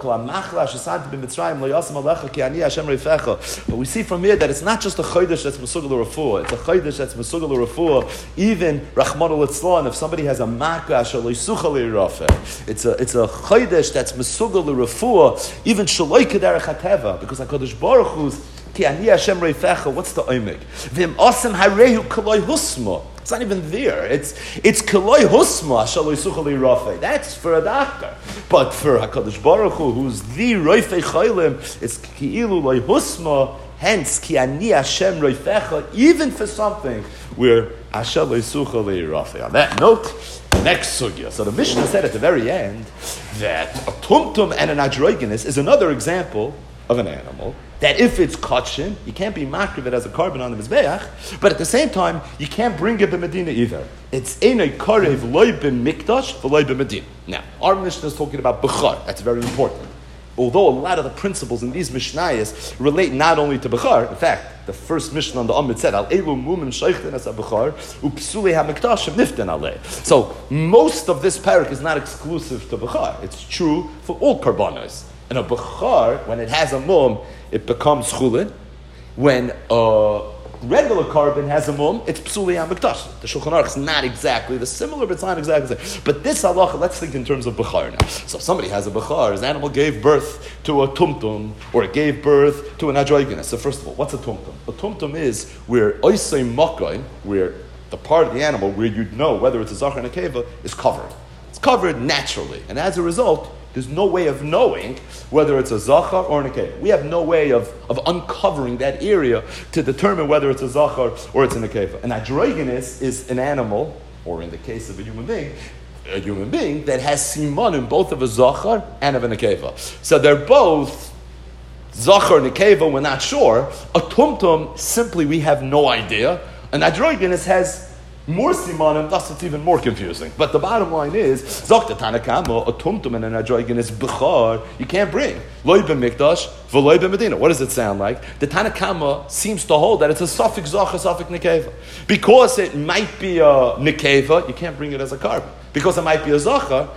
But we see from here that it's not just a Chodesh that's Mesugal Refuah. It's a Chodesh that's Mesugal Refuah. Even Rachmana litzlan, if somebody has a Makash or Leisucha Leirafeh, it's a it's a Chodesh that's Mesugal Refuah. Even Shaloi Kederech HaTeva, because HaKadosh Baruch Hu's Ki ani Hashem reifecha. What's the oimik? V'im osem harehu koloi husma. It's not even there. It's it's koloi husma shaloi suchali rafei. That's for a doctor. But for Hakadosh Baruch Hu, who's the roifei chaylim, it's ki'ilu loi husma. Hence, ki ani Hashem reifecha. Even for something where Hashem loi suchali rafei. On that note, next sugya. So the Mishnah said at the very end that a tumtum and an adrogenes is another example of an animal that if it's kachin, you can't be makriv it as a carbon on the mizbeach, but at the same time, you can't bring it to Medina either. It's in a karev loy b'mikdash v'loy b'Medina. Now, our Mishnah is talking about bechar. That's very important. Although a lot of the principles in these Mishnayos relate not only to bechar, in fact, the first Mishnah on the Amid said, Al elu mumim sheichten as a bechar, upsule ha-mikdashim niften aleh. So, most of this parak is not exclusive to bechar. It's true for all karbanos. And a bechar, when it has a mum, it becomes chulin. When a regular carbon has a mum, it's psuli ha-mikdash. The Shulchan Aruch is not exactly the similar, but it's not exactly the same. But this halacha, let's think in terms of bechar now. So if somebody has a bechar, his animal gave birth to a tumtum, or it gave birth to an adrogenes. So first of all, what's a tumtum? A tumtum is where oisei makain, where the part of the animal where you'd know whether it's a zachar and a keva, is covered. It's covered naturally. And as a result, there's no way of knowing whether it's a zachar or an nekeva. We have no way of, of uncovering that area to determine whether it's a zachar or it's a nekeva. An adrogenes is an animal, or in the case of a human being, a human being that has simanim both of a zachar and of a nekeva. So they're both zachar and nekeva, we're not sure. A tumtum, simply we have no idea. An adrogenes has more simanim, thus it's even more confusing. But the bottom line is, Zok the Tanakama, a tumtum and an adrogenes bechar, you can't bring. Loy b'mikdash, v'loy b'Medina. What does it sound like? The Tanakama seems to hold that it's a suffix zachar, suffix nekeva. Because it might be a nekeva, you can't bring it as a carbon. Because it might be a zachar,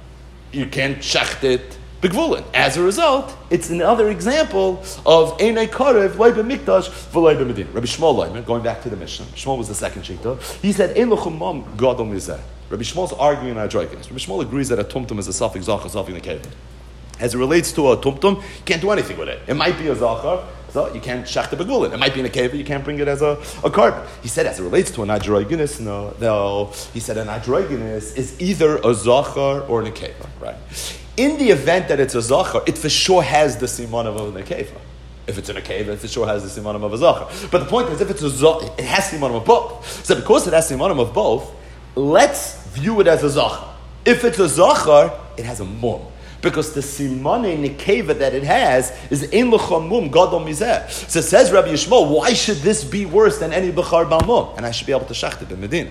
you can't shecht it begvulin. As a result, it's another example of Einay Karev, Loy b'mikdash, v'loy b'Medina. Rabbi Shmuel Leimer, going back to the Mishnah, Shmuel was the second shita, he said, Ein l'chumam gadol mizeh. Rabbi Shmuel's arguing on adrogenes. Rabbi Shmuel agrees that a tumtum is a suffix zachar, suffix nekeva. As it relates to a tumtum, you can't do anything with it. It might be a zachar, so you can't shach the begulin. It might be in a keva, you can't bring it as a, a carbon. He said, as it relates to an adrogenes, no, no. He said, an adrogenes is either a zachar or a keva, right? In the event that it's a zachar, it for sure has the siman of a nekeva. If it's in a cave, it for sure has the simanim of a zachar. But the point is, if it's a zachar, it has simanim of both. So because it has simanim of both, let's view it as a zachar. If it's a zachar, it has a mum. Because the simane nekeva that it has is ein l'cham mum gadol mizeh. So says Rabbi Yishmael, why should this be worse than any bechar balmum? And I should be able to shacht it in Medina.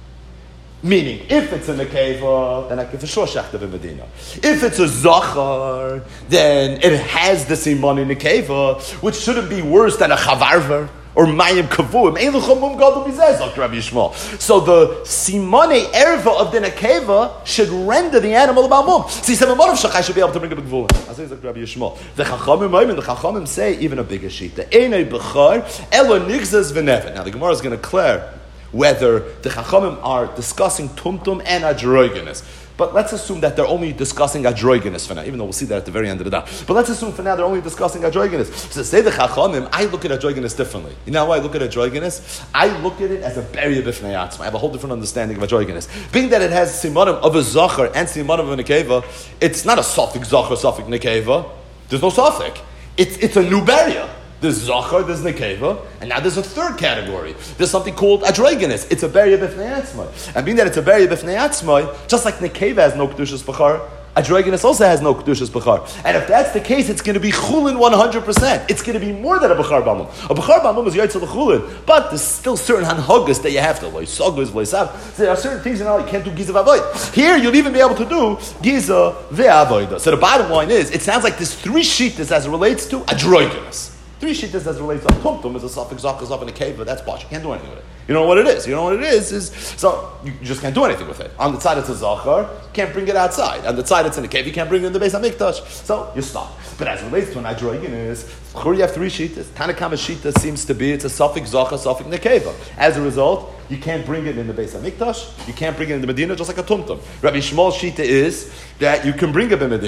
Meaning, if it's a nekeva, then I can for sure shacht it in Medina. If it's a zachar, then it has the simane nekeva, which shouldn't be worse than a chavarver. Or mayim kavuim, ein l'cham mum gadol mizeh, Doctor Rabbi Yishmael. So the simane erva of the nekeva should render the animal about mum. So he said, "What of shach I should be able to bring a big gvul." I say, Doctor Rabbi Yishmael. The chachamim, the chachamim say even a bigger sheet. The einay bechar elo nigzas v'neven. Now the Gemara is going to declare whether the chachamim are discussing tumtum and adrogenes. But let's assume that they're only discussing adrogenes for now, even though we'll see that at the very end of the day. But let's assume for now they're only discussing adrogenes. So say the chachamim, I look at adrogenes differently. You know how I look at adrogenes? I look at it as a barrier b'fnei atzma. I have a whole different understanding of adrogenes. Being that it has simanim of a zachar and simanim of a nekeva, it's not a suffix zachar, suffix nekeva. There's no suffix. It's, it's a new barrier. There's zachar, there's nekeva, and now there's a third category. There's something called adrogenes. It's a barrier b'fnei atzmai. And being that it's a barrier b'fnei atzmai, just like nekeva has no kedushas b'char, adrogenes also has no kedushas b'char. And if that's the case, it's going to be chulin one hundred percent. It's going to be more than a b'char b'amum. A b'char b'amum is yaitzel l'chulin, but there's still certain hanhagas that you have to, like sagos, v'leisav. There are certain things in you can't do giza v'avoid. Here, you'll even be able to do giza v'avoida. So the bottom line is, it sounds like there's three shittas as it relates to adrogenes. Three shittas as it relates to tumtum is a suffix zachar in a cave, but that's bosh. You can't do anything with it. You know what it is. You know what it is is so you just can't do anything with it. On the side it's a zachar, you can't bring it outside. On the side it's in a cave, you can't bring it in the Beis Hamikdash. So you stop. But as it relates to an adrogenes, you have three shittas. Tanakama shitta seems to be it's a suffix zachar, suffix nekeva. As a result, you can't bring it in the Beis Hamikdash. You can't bring it in the Medina, just like a tumtum. Rabbi Shmuel's shitta is that you can bring it in Medina.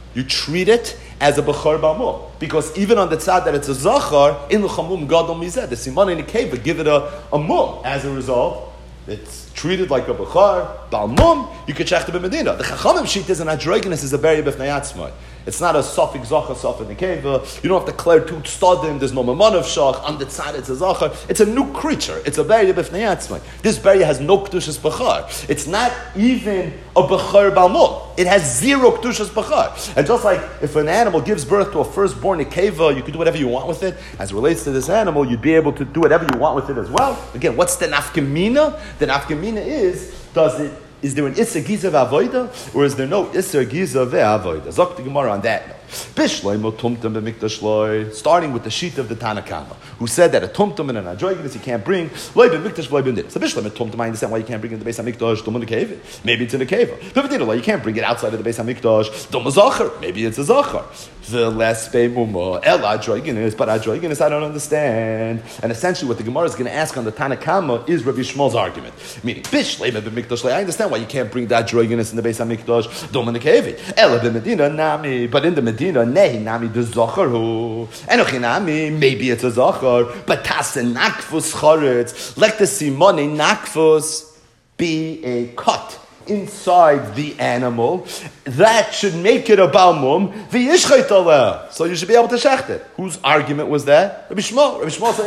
You treat it as a Bechor Balmum. Because even on the tzad that it's a Zachar, in the Chamum Gadol Mizeh, the Siman in the cave would give it a, a Mum. As a result, it's treated like a Bechor Balmum, you could check the B'Medina. The Chachamim sheet is an Adroiginus is a very B'fnei Atzmai. It's not a Sofik Zachar, Sofik Nekeva. You don't have to declare two Stadim. There's no Maman of Shach. On the tzad, it's a Zachar. It's a new creature. It's a Beria B'fnei Atzmai. This Beria has no Kedushas Bechar. It's not even a Bechar Balmum. It has zero Kedushas Bechar. And just like if an animal gives birth to a firstborn Nekeva, you can do whatever you want with it. As it relates to this animal, you'd be able to do whatever you want with it as well. Again, what's the Nafkamina? The Nafkamina is, does it Is there an Issa Giza V'Avoida, or is there no Issa Giza V'Avoida? Zok the Gemara on that note. Bishloi mo tumtum b'mikdash loy, starting with the sheet of the Tanakama, who said that a tumtum and an adroiginus you can't bring, loy b'mikdash loy b'ndir. So bishloi mo tumtum, I understand why you can't bring it in the Beis HaMikdash, dum in the cave. Maybe it's in the cave. B'v'ndir, you can't bring it outside of the Beis HaMikdash, dum a zachar. Maybe it's a zachar. The less muma el adroiginus, but adroiginus I don't understand. And essentially, what the Gemara is going to ask on the Tanakama is Rabbi Shmuel's argument, meaning bishloi b'mikdash loy. I understand why you can't bring that adroiginus in the Beis HaMikdash, dum in the cave. El b'medina nami, but in the Medina, nehi nami the zachar hu, enochi nami, maybe it's a zachar, but tasen nakfus choretz, let the simone nakfus be a cut inside the animal, that should make it a balmum, v'yishchait aleh. So you should be able to shecht it. Whose argument was that? Rabbi Shmuel. Rabbi Shmuel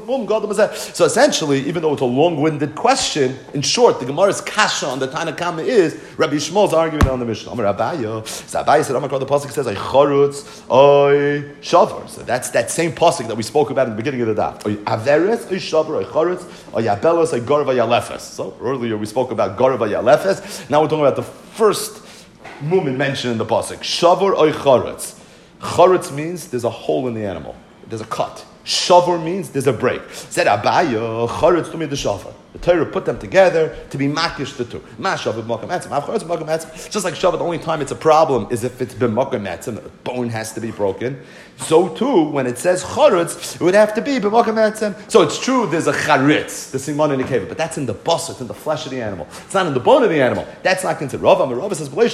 said, so essentially, even though it's a long-winded question, in short, the Gemara's kasha on the Tanakama is Rabbi Shmuel's argument on the Mishnah. Amar Abaye. So Abaye said, Amar the pasuk says, "I charutz, I shavar." So that's that same pasuk that we spoke about in the beginning of the daf. I averes, I shavar, I charutz, I yabelos, I garav, I yalefes. So earlier we spoke about garav, I yalefes. Now we're talking about the first movement mentioned in the pasuk. Shavar oy charetz. Charetz means there's a hole in the animal. There's a cut. Shavar means there's a break. Said Abaya, charetz to me the shavar. The Torah put them together to be makish the two. Ma shavar b'makam etzim. Av charetz b'makam etzim. Just like shavar, the only time it's a problem is if it's b'makam etzim, the bone has to be broken. So too, when it says charetz, it would have to be b'makam etzim. So it's true, there's a charetz, the siman in the cave, but that's in the bus, it's in the flesh of the animal. It's not in the bone of the animal. That's not considered. Rava, Rava says, Rava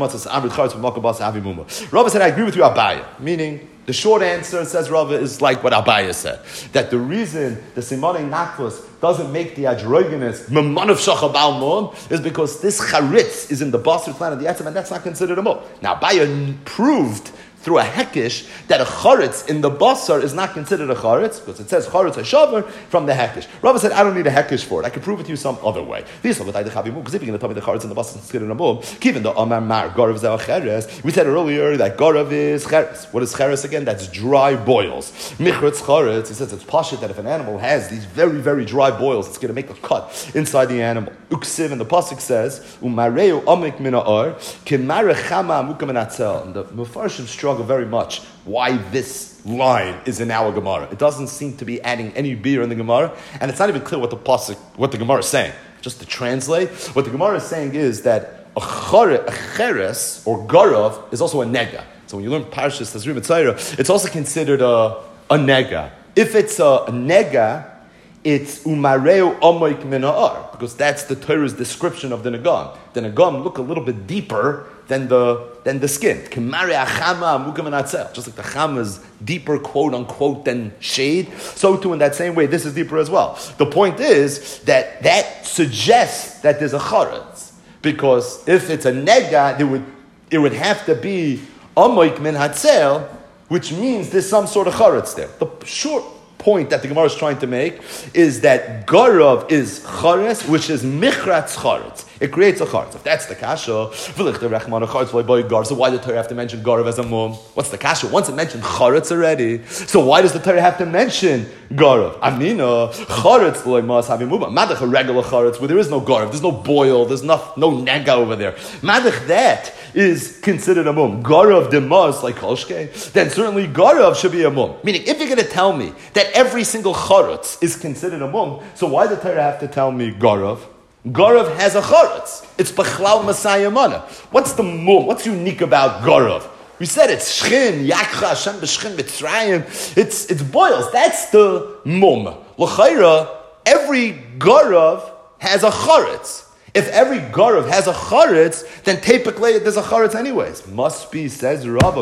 said, I agree with you, Abaya. Meaning, the short answer, says Rava, is like what Abaya said. That the reason the siman nakvus doesn't make the adroiginus memon of shachabal mum is because this charitz is in the basar plan of the etzim, and that's not considered a mum. Now, Abaya proved through a hekish that a charetz in the basar is not considered a charetz because it says charetz hashavar from the hekish. Rava said, I don't need a hekish for it. I can prove it to you some other way. Because if you're going to tell me the charetz in the basar is considered a mum, given the amar mar garav zeh cheres, we said earlier that garav is cheres. What is cheres again? That's dry boils. Michretz charetz. He says it's pashut that if an animal has these very very dry boils, it's going to make a cut inside the animal. Uksiv and the pasuk says umareu amik min ha'ar kemare chama amukam menatzel. And the Mefarshim struggle very much why this line is in our Gemara. It doesn't seem to be adding any beer in the Gemara, and it's not even clear what the pasuk, what the Gemara is saying. Just to translate, what the Gemara is saying is that a, chare, a cheres or garav is also a nega. So when you learn Parshas Tazrim Tzayra, it's also considered a, a nega. If it's a, a nega, it's umareu amoik min ha'ar, because that's the Torah's description of the negam. The negam look a little bit deeper than the than the skin. Just like the chama is deeper, quote unquote, than shade, so too in that same way, this is deeper as well. The point is that that suggests that there's a charetz, because if it's a nega, it would it would have to be amoik min hatzel, which means there's some sort of charetz there. The short point that the Gemara is trying to make is that garav is charetz, which is michratz charetz. It creates a charetz. If that's the kasha, so why did the Torah have to mention garav as a mum? What's the kasha? Once it mentioned charetz already, so why does the Torah have to mention garav? Amnina charetz loy mas having muma. Madach a regular charetz where there is no garav, there's no boil, there's no no nega over there. Madach that is considered a mum. Garav demas like kolshke, then certainly garav should be a mum. Meaning, if you're going to tell me that every single charetz is considered a mum, so why did the Torah have to tell me garav? Garav has a charetz. It's b'chlal masayah mana. What's the mum? What's unique about garav? We said it's shchin, yakcha, Hashem b'shchin, b'tzrayim. It's it's boils. That's the mum. L'chayra, every garav has a charetz. If every Garav has a charetz, then typically there's a charetz anyways. Must be, says Rabbah,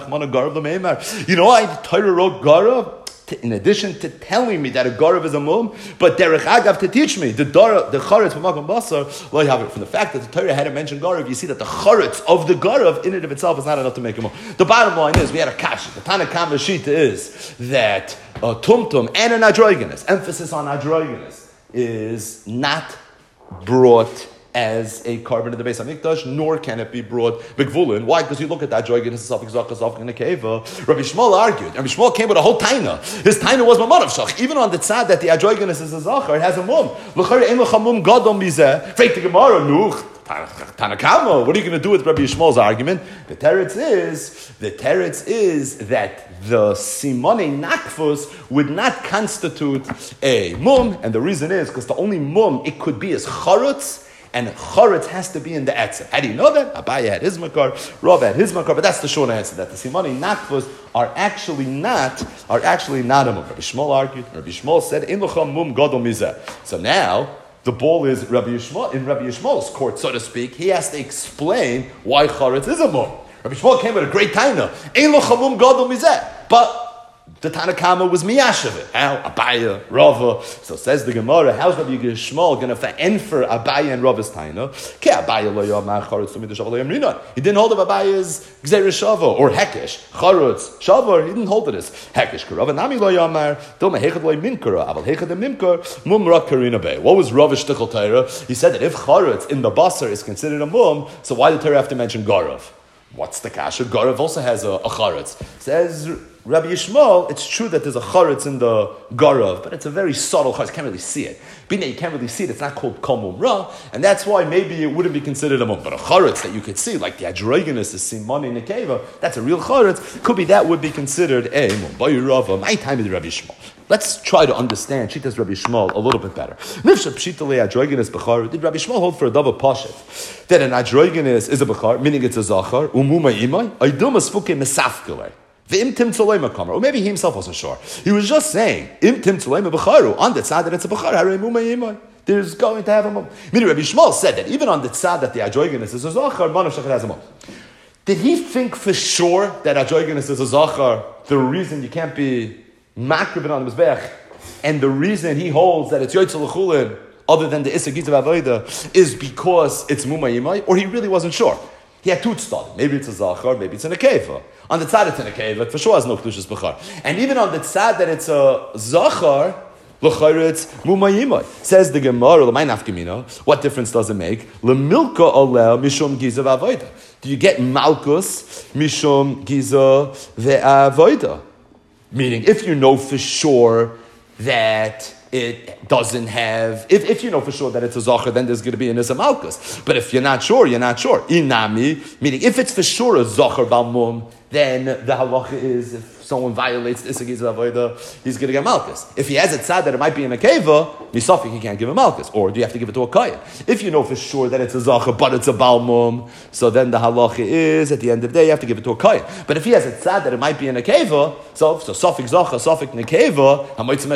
you know, I Torah wrote Garav in addition to telling me that a Garav is a mum, but derech agav to teach me the Dara, the charetz from Makom Basar. Well, you have it from the fact that the Torah had to mention Garav. You see that the charetz of the Garav in and of itself is not enough to make a mum. The bottom line is we had a kasha. The Tanna Kama Shita is that a tumtum and an androgynous, emphasis on androgynous, is not brought as a carbon in the base of Mikdash, nor can it be brought B'gvulin. Why? Because you look at that androgynous Safik Zachar Safik in the Keva. Rabbi Shmuel argued. Rabbi Shmuel came with a whole taina. His taina was Mamad of Shach. Even on the tzad that the androgynous is a Zachar, it has a mum. L'chari ein l'cha mum gadol mizeh. Freit the Gemara, nuch. Tanna Kama, what are you going to do with Rabbi Yishmael's argument? The teretz is, the teretz is that the simone nakfus would not constitute a mum, and the reason is because the only mum it could be is charutz, and charetz has to be in the etzem. How do you know that? Abaye had his makar, Rav had his makar, but that's the short answer, that the simone nakfus are actually not, are actually not a mum. Rabbi Shmuel argued, Rabbi Shmuel said, in l'cham mum gadol mizeh. So now, the ball is Rabbi Yishmael, in Rabbi Yishmael's court, so to speak. He has to explain why charetz is a mum. Rabbi Yishmael came with a great taina. Ein lo chamum gadol mizeh. But the Tanna Kama was miyashav it. How? Abaya, Rava. So says the Gemara, how's Rabbi Yishmael going to fa'en for Abaya and Rava's taina? Ke Abaya lo yomar charetz lo midash lo yomrina. He didn't hold of Abaya's gzeir shava or hekesh. Charetz, shava, he didn't hold of this. Hekesh karava nami lo yomar. Doma hechad lo yminkara. Aval hechad yimkar. Mum rak karina bay. What was Rava's shtickle Torah? He said that if charetz in the basar is considered a mum, so why did Torah have to mention garav? What's the kasha? Garav also has a, a charetz. Says Rabbi Yishmael, it's true that there's a charetz in the garav, but it's a very subtle charetz. You can't really see it. Bina, you can't really see it. It's not called kol mumra, and that's why maybe it wouldn't be considered a mum. But a charetz that you could see, like the adrogenus, the simoni nekeva, that's a real charetz. Could be that would be considered a mum. Bayurava, my time is Rabbi Yishmael. Let's try to understand Shitas Rabbi Yishmael a little bit better. Nifsha pshitale adrogenus b'char. Did Rabbi Yishmael hold for a double pashet that an adrogenus is a b'char, meaning it's a zachar? Umuma imay. Aydum asfuke mesafkeler. The imtim tzolema kamer. Or maybe he himself wasn't sure. He was just saying imtim tzolema b'charu on the tzad that it's a b'char. Harei umuma imay. There's going to have a mum. Meaning Rabbi Yishmael said that even on the tzad that the adrogenus is a zachar, manav shachar has a mum. Did he think for sure that adrogenus is a zachar? The reason you can't be makribin on the mizbech, and the reason he holds that it's yoytzel l'chulin, other than the issa gizav avoda, is because it's muma yimai, or he really wasn't sure. He had two tzad. Maybe it's a zachar, maybe it's an akeva. On the tzad it's an akeva, for sure has no kedushas b'char. And even on the tzad that it's a zachar, l'chayretz muma yimai. Says the Gemara, l'may nafkamina, what difference does it make? L'milka oleh mishum gizav avoda. Do you get malkus mishum gizav ve'avoda? Meaning, if you know for sure that it doesn't have, if, if you know for sure that it's a zachar, then there's going to be an isamalkus. But if you're not sure, you're not sure. Inami, meaning if it's for sure a zachar balmum, then the halacha is if someone violates the Issa Giza Avodah, he's going to get malchus. If he has a tzad that it might be in a keva, misafik he can't give a malchus. Or do you have to give it to a kayan? If you know for sure that it's a zachar, but it's a balmum, so then the halacha is, at the end of the day, you have to give it to a kayan. But if he has a tzad that it might be in a keva, so, so safik zachar, safik nekeva,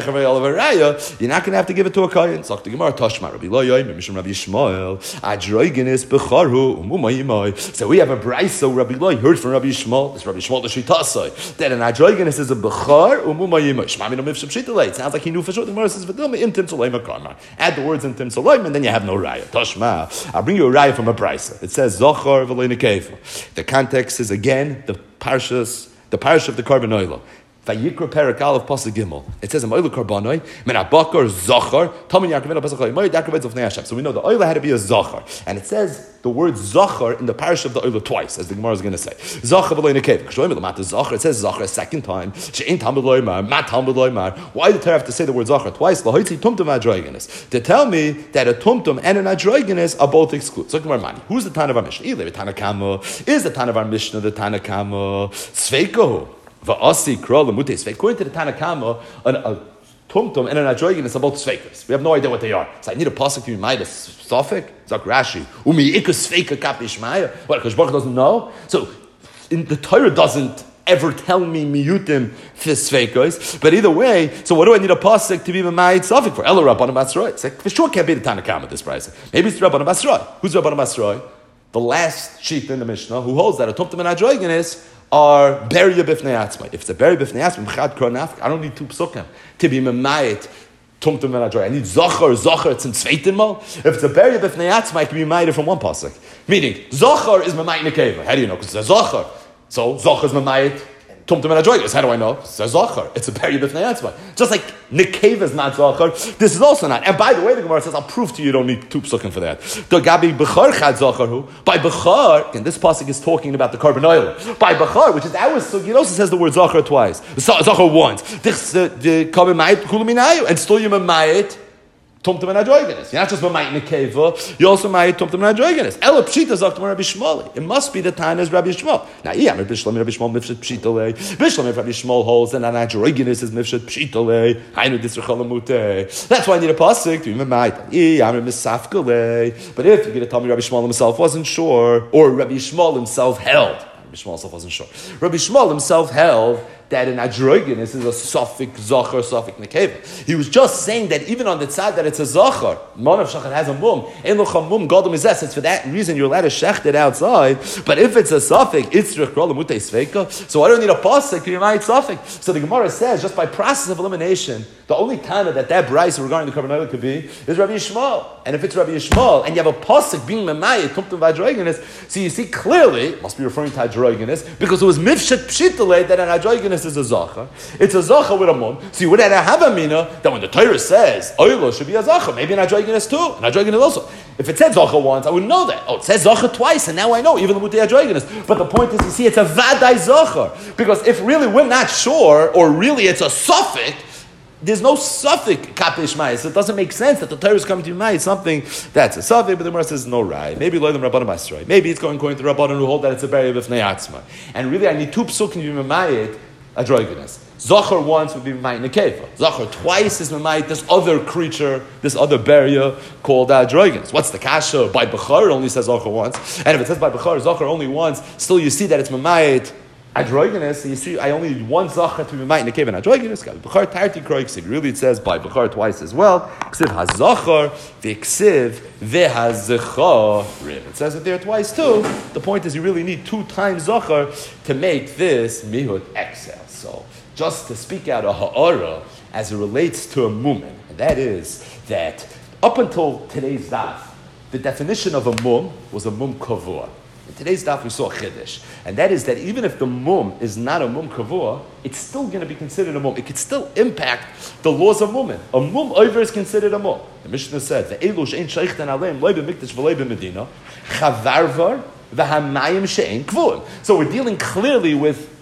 you're not going to have to give it to a kayan. So the Gemara, Tashma, Rabbi Loyoy, Mishum Rabbi Yishmael, Adroigenis, Becharu, Umumayimai. So we have a brayso, Rabbi Loy, heard from Rabbi Yishmael, this Rabbi Yishmael the Shitasai, that an Adroigenis is a Bechar, Umumayimai. Shmami no mifshab shitale. It sounds like he knew for sure. The Gemara says, V'dilma im tim tzolema karma. Add the words in tim tzolema, and then you have no raya. Tashma. I'll bring you a raya from a brayso. It says, Zachar v'lei nekeva. The context is again the parshas, the parsha of the carbon oil. Vayikra Perak Aleph Pasuk Gimel. It says, "Oil Karbanoi Min Abakar Zachar Tamin Yaakov Pasuk Oil Yaakov of Neashak." So we know the oil had to be a Zachar, and it says the word Zachar in the parish of the oil twice, as the Gemara is going to say. Zachar v'lo nekev. Kshoyim l'mat Zachar. It says Zachar a second time. She'in Talmud loymar, mat Talmud loymar. Why did Torah have to say the word Zachar twice? Lahoitzi tumtum adroigenis, to tell me that a tumtum and an adroigenis are both excluded. So Gemara mani. Who's the Tana of our Mishnah? Either the Tana Kama is the Tana of our Mishnah, the Tana Kama Sveiko. Va'asi kral lemutes. According to the Tana Kama, a tumtum and an adroigenis are both sveikas. We have no idea what they are. So I need a pasuk to remind us. Sofik, Zak Rashi. Umi ikus sveika kap ishmaya. What? Because Baruch doesn't know. So in, the Torah doesn't ever tell me miyutim fisveikos. But either way, so what do I need a pasuk to be Mamayit Safik for? Ela Rabbanan Basroi. It's like, for sure can't be the Tanakam at this price. Maybe it's Rabbanan Basroi. Who's Rabbanan Basroi? The last sheet in the Mishnah who holds that a Tumtum and Adroigenis are Beria Bifnei Atzmai. If it's a Beria Bifnei Atzmai, Chad Kronafik, I don't need two psukim to be Mamayit Tumtum and Adroigenis. I need Zochar, Zochar, it's in Tzveitin Mal. If it's a Beria Bifnei Atzmai, I can be Mamayit from one pasuk. Meaning, Zochar is Mamayit Nekeva. How do you know? Because it's a Zochar. So, Zochar is Mamayit Tumtum and Adroigenis. How do I know? It's a Zochar. It's a Beria Bifnei Atzmai. Just like Nekeva is not Zochar, this is also not. And by the way, the Gemara says, I'll prove to you you don't need two psukim for that. The Gabi Bechar Chad Zocharu. By Bechar, and this pasuk is talking about the carbon oil. By Bechar, which is our sugya, it also says the word Zochar twice. Zochar once. The Kabin Mayit Kuluminayu. And still you Mamayit Tumtum and Adroigenis. You're not just Mamayit Nekeva, you also Mamayit Tumtum and Adroigenis. Ela Pshita Zoktum Rabbi Shmuel. It must be the time as Rabbi Shmuel. Now, yeah, Rabbi Shmuel, Rabbi Shmuel, Mifshet Pshitale. Bishlam, Rabbi Shmuel holds, and an Adroigenis is Mifshet Pshitale. Hainu Disrachalamute. That's why I need a pasuk to be Mamayit. Yeah, I'm Misafkale. But if you're going to tell me Rabbi Shmuel himself wasn't sure, or Rabbi Shmuel himself held, Rabbi Shmuel himself wasn't sure. Rabbi Shmuel himself held that an Adroigenis is a Safik Zochar, Safik Nekeva. He was just saying that even on the side that it's a Zochar, Monav Shachat has a mum, Ein Locha mum, Godom is it's for that reason you're allowed to shecht it outside, but if it's a Safik, it's Rechrola Mutei Sveika, so I don't need a pasuk to be Ma'it Safik. So the Gemara says, just by process of elimination, the only time that that brayso regarding the Karban could be is Rabbi Yishmael. And if it's Rabbi Yishmael, and you have a pasuk being Mamayit, Tumtum V'Adroigenis, so you see clearly, it must be referring to Adroigenis, because it was Mifshet Pshitale that an Adroigenis is a Zochar. It's a Zochar with a mum. So you would have a mina that when the Torah says Oilo should be a Zochar, maybe an Adroigenis too, an Adroigenis also. If it said Zochar once, I would know that. Oh, it says Zochar twice, and now I know, even the Mutei Adroigenis. But the point is, you see, it's a Vadai Zochar. Because if really we're not sure, or really it's a suffix, there's no suffix kapish ma'is. So it doesn't make sense that the Torah is coming to ma'is something that's a suffix, but the Gemara says no right. Maybe loylam rabbanim basroi. Maybe it's going according to rabbanim who hold that it's a beri b'fnei atzma. And really, I need two psukim to be ma'ayit adroigenes. Zochar once would be ma'ayit nekeva. Zochar twice is ma'ayit this other creature, this other barrier called adroigenes. What's the kasha? By bechar it only says zochar once, and if it says by bechar zochar only once, still you see that it's ma'ayit Adroigenis, you see, I only need one Zachar to be Ma'it Nekev and Adroigenis. Bechar Tarti Kroi Ksiv. Really, it says by Bechar twice as well. Ksiv HaZachar, V'Ksiv, V'HaZechar Rim. It says it there twice too. The point is, you really need two times Zachar to make this Mihut Excel. So, just to speak out a Ha'ara as it relates to a Mumin, and that is that up until today's daf, the definition of a Mum was a Mum Kavua. In today's daf, we saw chiddush, and that is that even if the mum is not a mum kavua, it's still going to be considered a mum. It could still impact the laws of mumin. A mum over is considered a mum. The Mishnah said, "The elush ain't sheichten aleim loy b'mikdash v'loy b'medina chavarvar v'hamayim she'ein kvuim." So we're dealing clearly with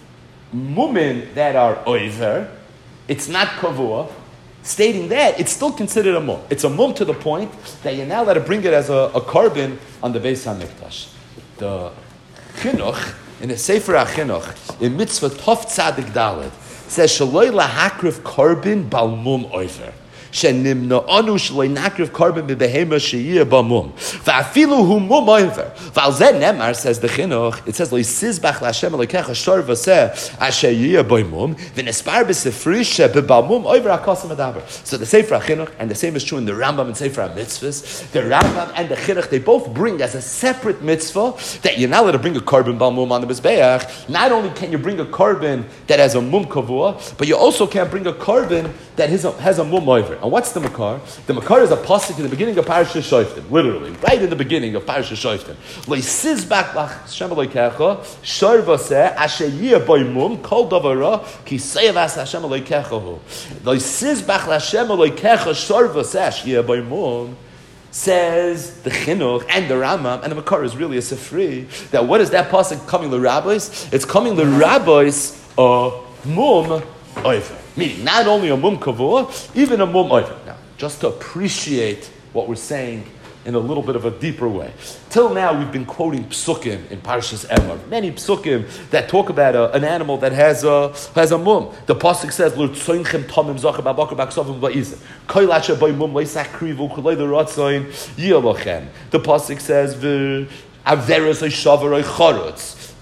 mumin that are over. It's not kavua. Stating that, it's still considered a mum. It's a mum to the point that you're now allowed to bring it as a, a carbon on the Beis HaMikdash. The Chinuch, in the Sefer HaChinuch, in Mitzvah Tov Tzadik Dalet, says, Shaloi lahakrif karbin bal mum oiver. Shenimna anu shaloi nakrif karbin bebehema sheyir bamum. Va'afilu hu mum oiver. Val zeh nemar, says the Chinuch, it says, Loi sizbach l'Hashem alekecha shor v'seh asher yir b'mum, v'nespar b'sefrishe b'bamum oiver ha'kosam adaber. So the Sefer HaChinuch, and the same is true in the Rambam and Sefer HaMitzvahs, the Rambam and the Chinuch, they both bring as a separate mitzvah that you're not allowed to bring a carbon b'mum on the Mizbeach. Not only can you bring a carbon that has a mum kavua, but you also can't bring a carbon that has a, has a mum oiver. And what's the Makar? The Makar is a pasuk in the beginning of Parashas Shoftim, literally, right in the beginning of Parashas Shoftim. Leisizbach l'Hashem Elokecha, shor v'seh, asher yir boimum, kol davara, ki seyavas Hashem Elokecha hu. Leisizbach l'Hashem Elokecha, shor v'seh, asher yir boimum, says the Chinuch and the Rambam, and the Makar is really a Sefri, that what is that pasuk coming the rabbis? It's coming the rabbis a mum oiver. Meaning, not only a mum kavua, even a mum oiver. Now, just to appreciate what we're saying in a little bit of a deeper way. Till now, we've been quoting psukim in Parashas Emor. Many psukim that talk about a, an animal that has a has a mum. The pasuk says, "L'tzoinchem tamim zacher b'abakar b'aksavim b'izim. Kol asher b'y mum le'sakrivu kulei l'ratzoin yilochem." The pasuk says, "V'averes oishavar oicharutz."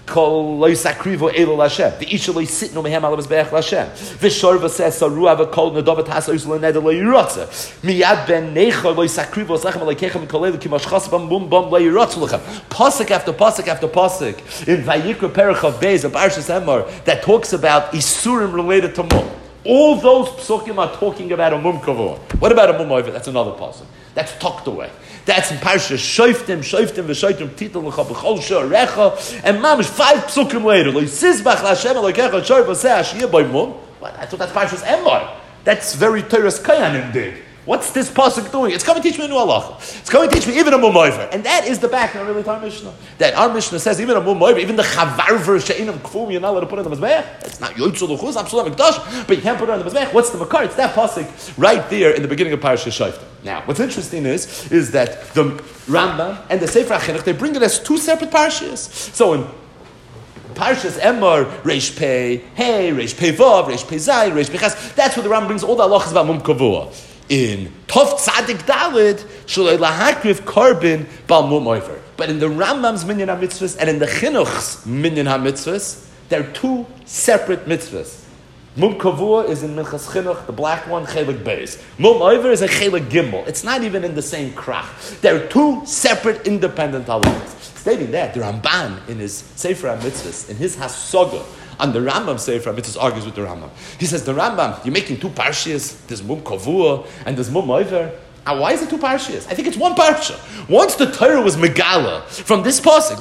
Kol lo yisakrivo elo l'Hashem. The isha lo yisitnu mehem al mizbeach l'Hashem. V'shorva says saru ava kol nedavat hasa yislo neder lo yirotze. Miyad ben necha lo yisakrivo lechem alekecha mikolelu kimashchas bam bum bam lo yirotze lechem. Pasuk after pasuk after pasuk in Vayikra Perach of Beis of Parshas Emor that talks about isurim related to mum. All those psukim are talking about a mum kavur. What about a mum over? That's another pasuk. That's tucked away. That's in Parshas Shoftim, Shoftim, V'Shoftim, Titel, L'Chabachol, She'arecha, and mamish five psukim later. Lo yisizbach l'Hashem Elokecha Shor V'Seh Ashiyah by mum. What? I thought that's Parshas Emor. That's very Torah's Kayan indeed. What's this pasuk doing? It's coming to teach me a new halacha. It's coming to teach me even a mum over. And that is the background really to our Mishnah. That our Mishnah says even a mum over, even the chavarver she'inam kfum, you're not allowed to put it on the mizbeach. It's not yotzul l'chuz, absolutely mikdash, but you can't put it on the mizbeach. What's the makar? It's that pasuk right there in the beginning of Parashas Shoftim. Now, what's interesting is, is that the Rambam and the Sefer HaChinuch, they bring it as two separate parashas. So in Parshas Emor, Reish Pei, Hey, Reish Pei Vav, Reish Pei Zay, Reish Pei Ches, that's where the Rambam brings all the halachas about mum kavua. In Tov Tzadik Daled, Shalei Lahakriv Korban Bal Mum Oiver. But in the Rambam's Minyan HaMitzvahs and in the Chinuch's Minyan HaMitzvahs, there are two separate mitzvahs. Mum Kavua is in Minchas Chinuch, the black one, Chelik Beis. Mum Oiver is a Chelik Gimel. It's not even in the same krach. There are two separate independent halachas. Stating that, the Ramban in his Sefer HaMitzvahs, in his Hasoga, and the Rambam Sefer HaMitzvahs argues with the Rambam. He says, the Rambam, you're making two parshias, there's Mum Kavua and there's Mum Oiver. And why is it two parshias? I think it's one parsha. Once the Torah was Megala, from this pasuk,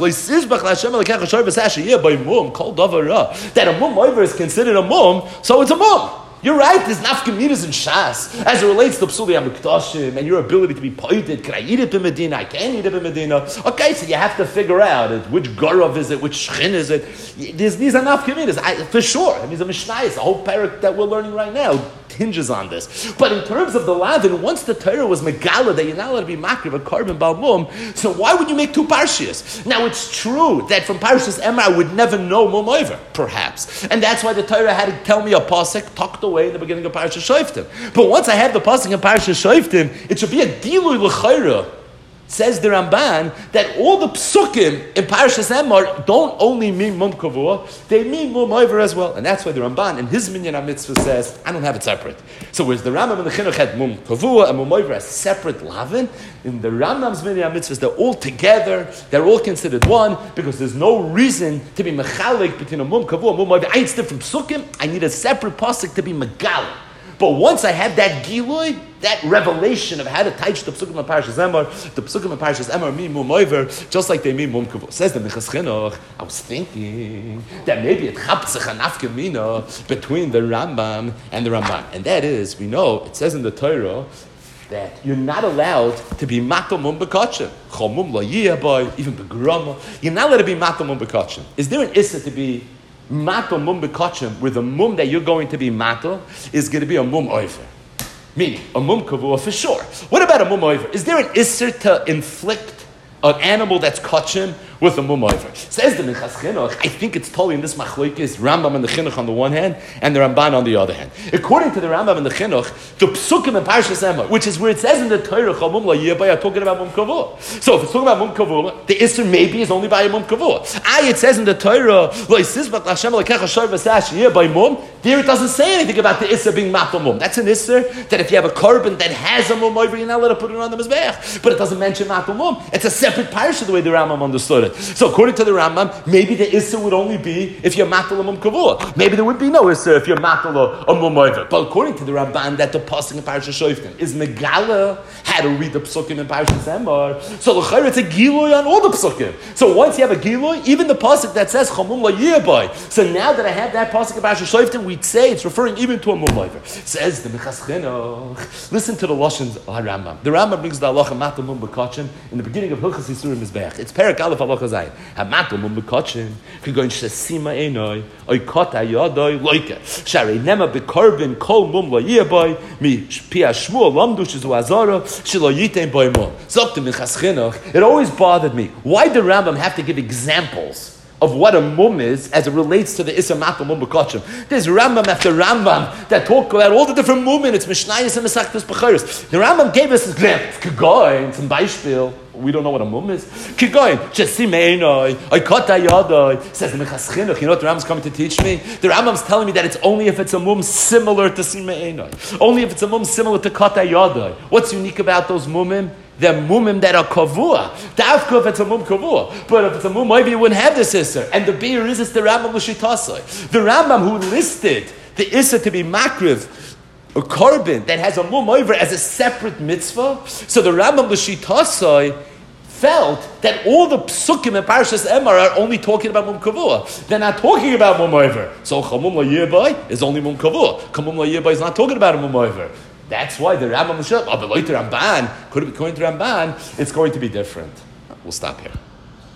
that a Mum Oiver is considered a Mum, so it's a Mum. You're right, there's nafkaminas in Shas, as it relates to Psuli HaMikdashim, and your ability to be pointed, can I eat it in Medina, I can't eat it in Medina. Okay, so you have to figure out which Garav is it, which Shchin is it. There's, these are nafkaminas, for sure. I mean, there's a Mishnayos, a whole parak that we're learning right now hinges on this. But in terms of the Lavin, once the Torah was Megala, that you're not allowed to be makriv, a korban balmum, so why would you make two parshias? Now it's true that from Parshas Emor I would never know mum over, perhaps. And that's why the Torah had to tell me a pasuk tucked away in the beginning of Parshas Shoftim. But once I have the pasuk in Parshas Shoftim, it should be a gilui l'chayra. Says the Ramban that all the psukim in Parashas Emor don't only mean mum kavua, they mean mum over as well. And that's why the Ramban in his Minyan HaMitzvah says, I don't have it separate. So whereas the Rambam and the Chinuch had mum kavua and mum over as separate lavin, in the Rambam's Minyan HaMitzvahs they're all together, they're all considered one, because there's no reason to be mechalik between a mum kavua and mum over. I need different psukim, I need a separate pasuk to be megal. But once I have that gilui, that revelation of how to teach the psukim of Parashas Emor, the psukim of Parashas Emor mean mum over, just like they mean mum kavua. Says the Minchas Chinuch, I was thinking that maybe it chaptzach an afkamina between the Rambam and the Ramban. And that is, we know, it says in the Torah, that you're not allowed to be mato mum bekachim. Chomum la yiyah even begrama. You're not allowed to be mato mum bekachim. Is there an issa to be mato mum bekachim, where the mum that you're going to be mato is going to be a mum oiver? Meaning, a mum kavua for sure. What about a mum oiver? Is there an isser to inflict an animal that's kachim with a mum oiver? Says the Minchas Chinuch, I think it's totally in this machlokes, Rambam and the Chinuch on the one hand, and the Ramban on the other hand. According to the Rambam and the Chinuch, the psukim in Parashas Emor, which is where it says in the Torah, Chamum la yiyah, are talking about mum kavua. So if it's talking about mum kavua, the isser maybe is only by a mum kavua. Ah, it says in the Torah, Lo yisizbach l'Hashem Elokecha shor v'seh ashiyah by mum. There it doesn't say anything about the isser being mato mum. That's an isser that if you have a korban that has a mum over, you're not allowed to put it on the mizbeach. But it doesn't mention mato mum. It's a separate parasha the way the Rambam understood it. So according to the Rambam, maybe the isser would only be if you're matal a mum kavua. Maybe there would be no isser if you're matal a mum over. But according to the Ramban, that the pasuk in Parashas Shoftim is megala how to read the psukim in Parashas Emor. So l'chayr it's a gilui on all the psukim. So once you have a gilui, even the pasuk that says chamum la yiyah. So now that I have that pasuk in Parashas Shoftim, we'd say it's referring even to a mum over. Says the Minchas Chinuch. Listen to the lashons of Rambam. The Rambam brings the halacha matal mum bekachim in the beginning of Hilchos Yisurim Mizbeach. It's Perek Aleph halacha zayin. Hamatal mum bekachim kigoin shesima einoi oy kota yadoi loike sharei nema bekorben kol mum la yiyah mi pia shmuel lamdu shizu azara shelo yitain boy mum. Zok the Minchas Chinuch. It always bothered me. Why did Rambam have to give examples of what a mum is as it relates to the Issa Makom Mum B'Kachim. There's Rambam after Rambam that talk about all the different mumim. It's Mishnayos and Mesachtos Bechoros. The Rambam gave us examples. Kegoin, some Beispiel. We don't know what a mum is. Kegoin, Chesimeinoi, Oikota Yodoi. Says the Mechas Chinuch. You know what the Rambam's coming to teach me? The Rambam's telling me that it's only if it's a mum similar to Simeinoi. Only if it's a mum similar to Kota Yodoi. What's unique about those mumim? They're mumim that are kavua. Dafka if it's a mum kavua. But if it's a mum, maybe you wouldn't have this issa. And the beer is it's the Rambam l'shitasai. The Rambam who listed the issa to be makriv, a carbon that has a mum over as a separate mitzvah. So the Rambam l'shitasai felt that all the psukim and parashas Emor are only talking about mum kavua. They're not talking about mum over. So chamum la'yirbai is only mum kavua. Chamum la'yirbai is not talking about a mum over. That's why the Rambam Ramban could it be going to Ramban? It's going to be different. We'll stop here.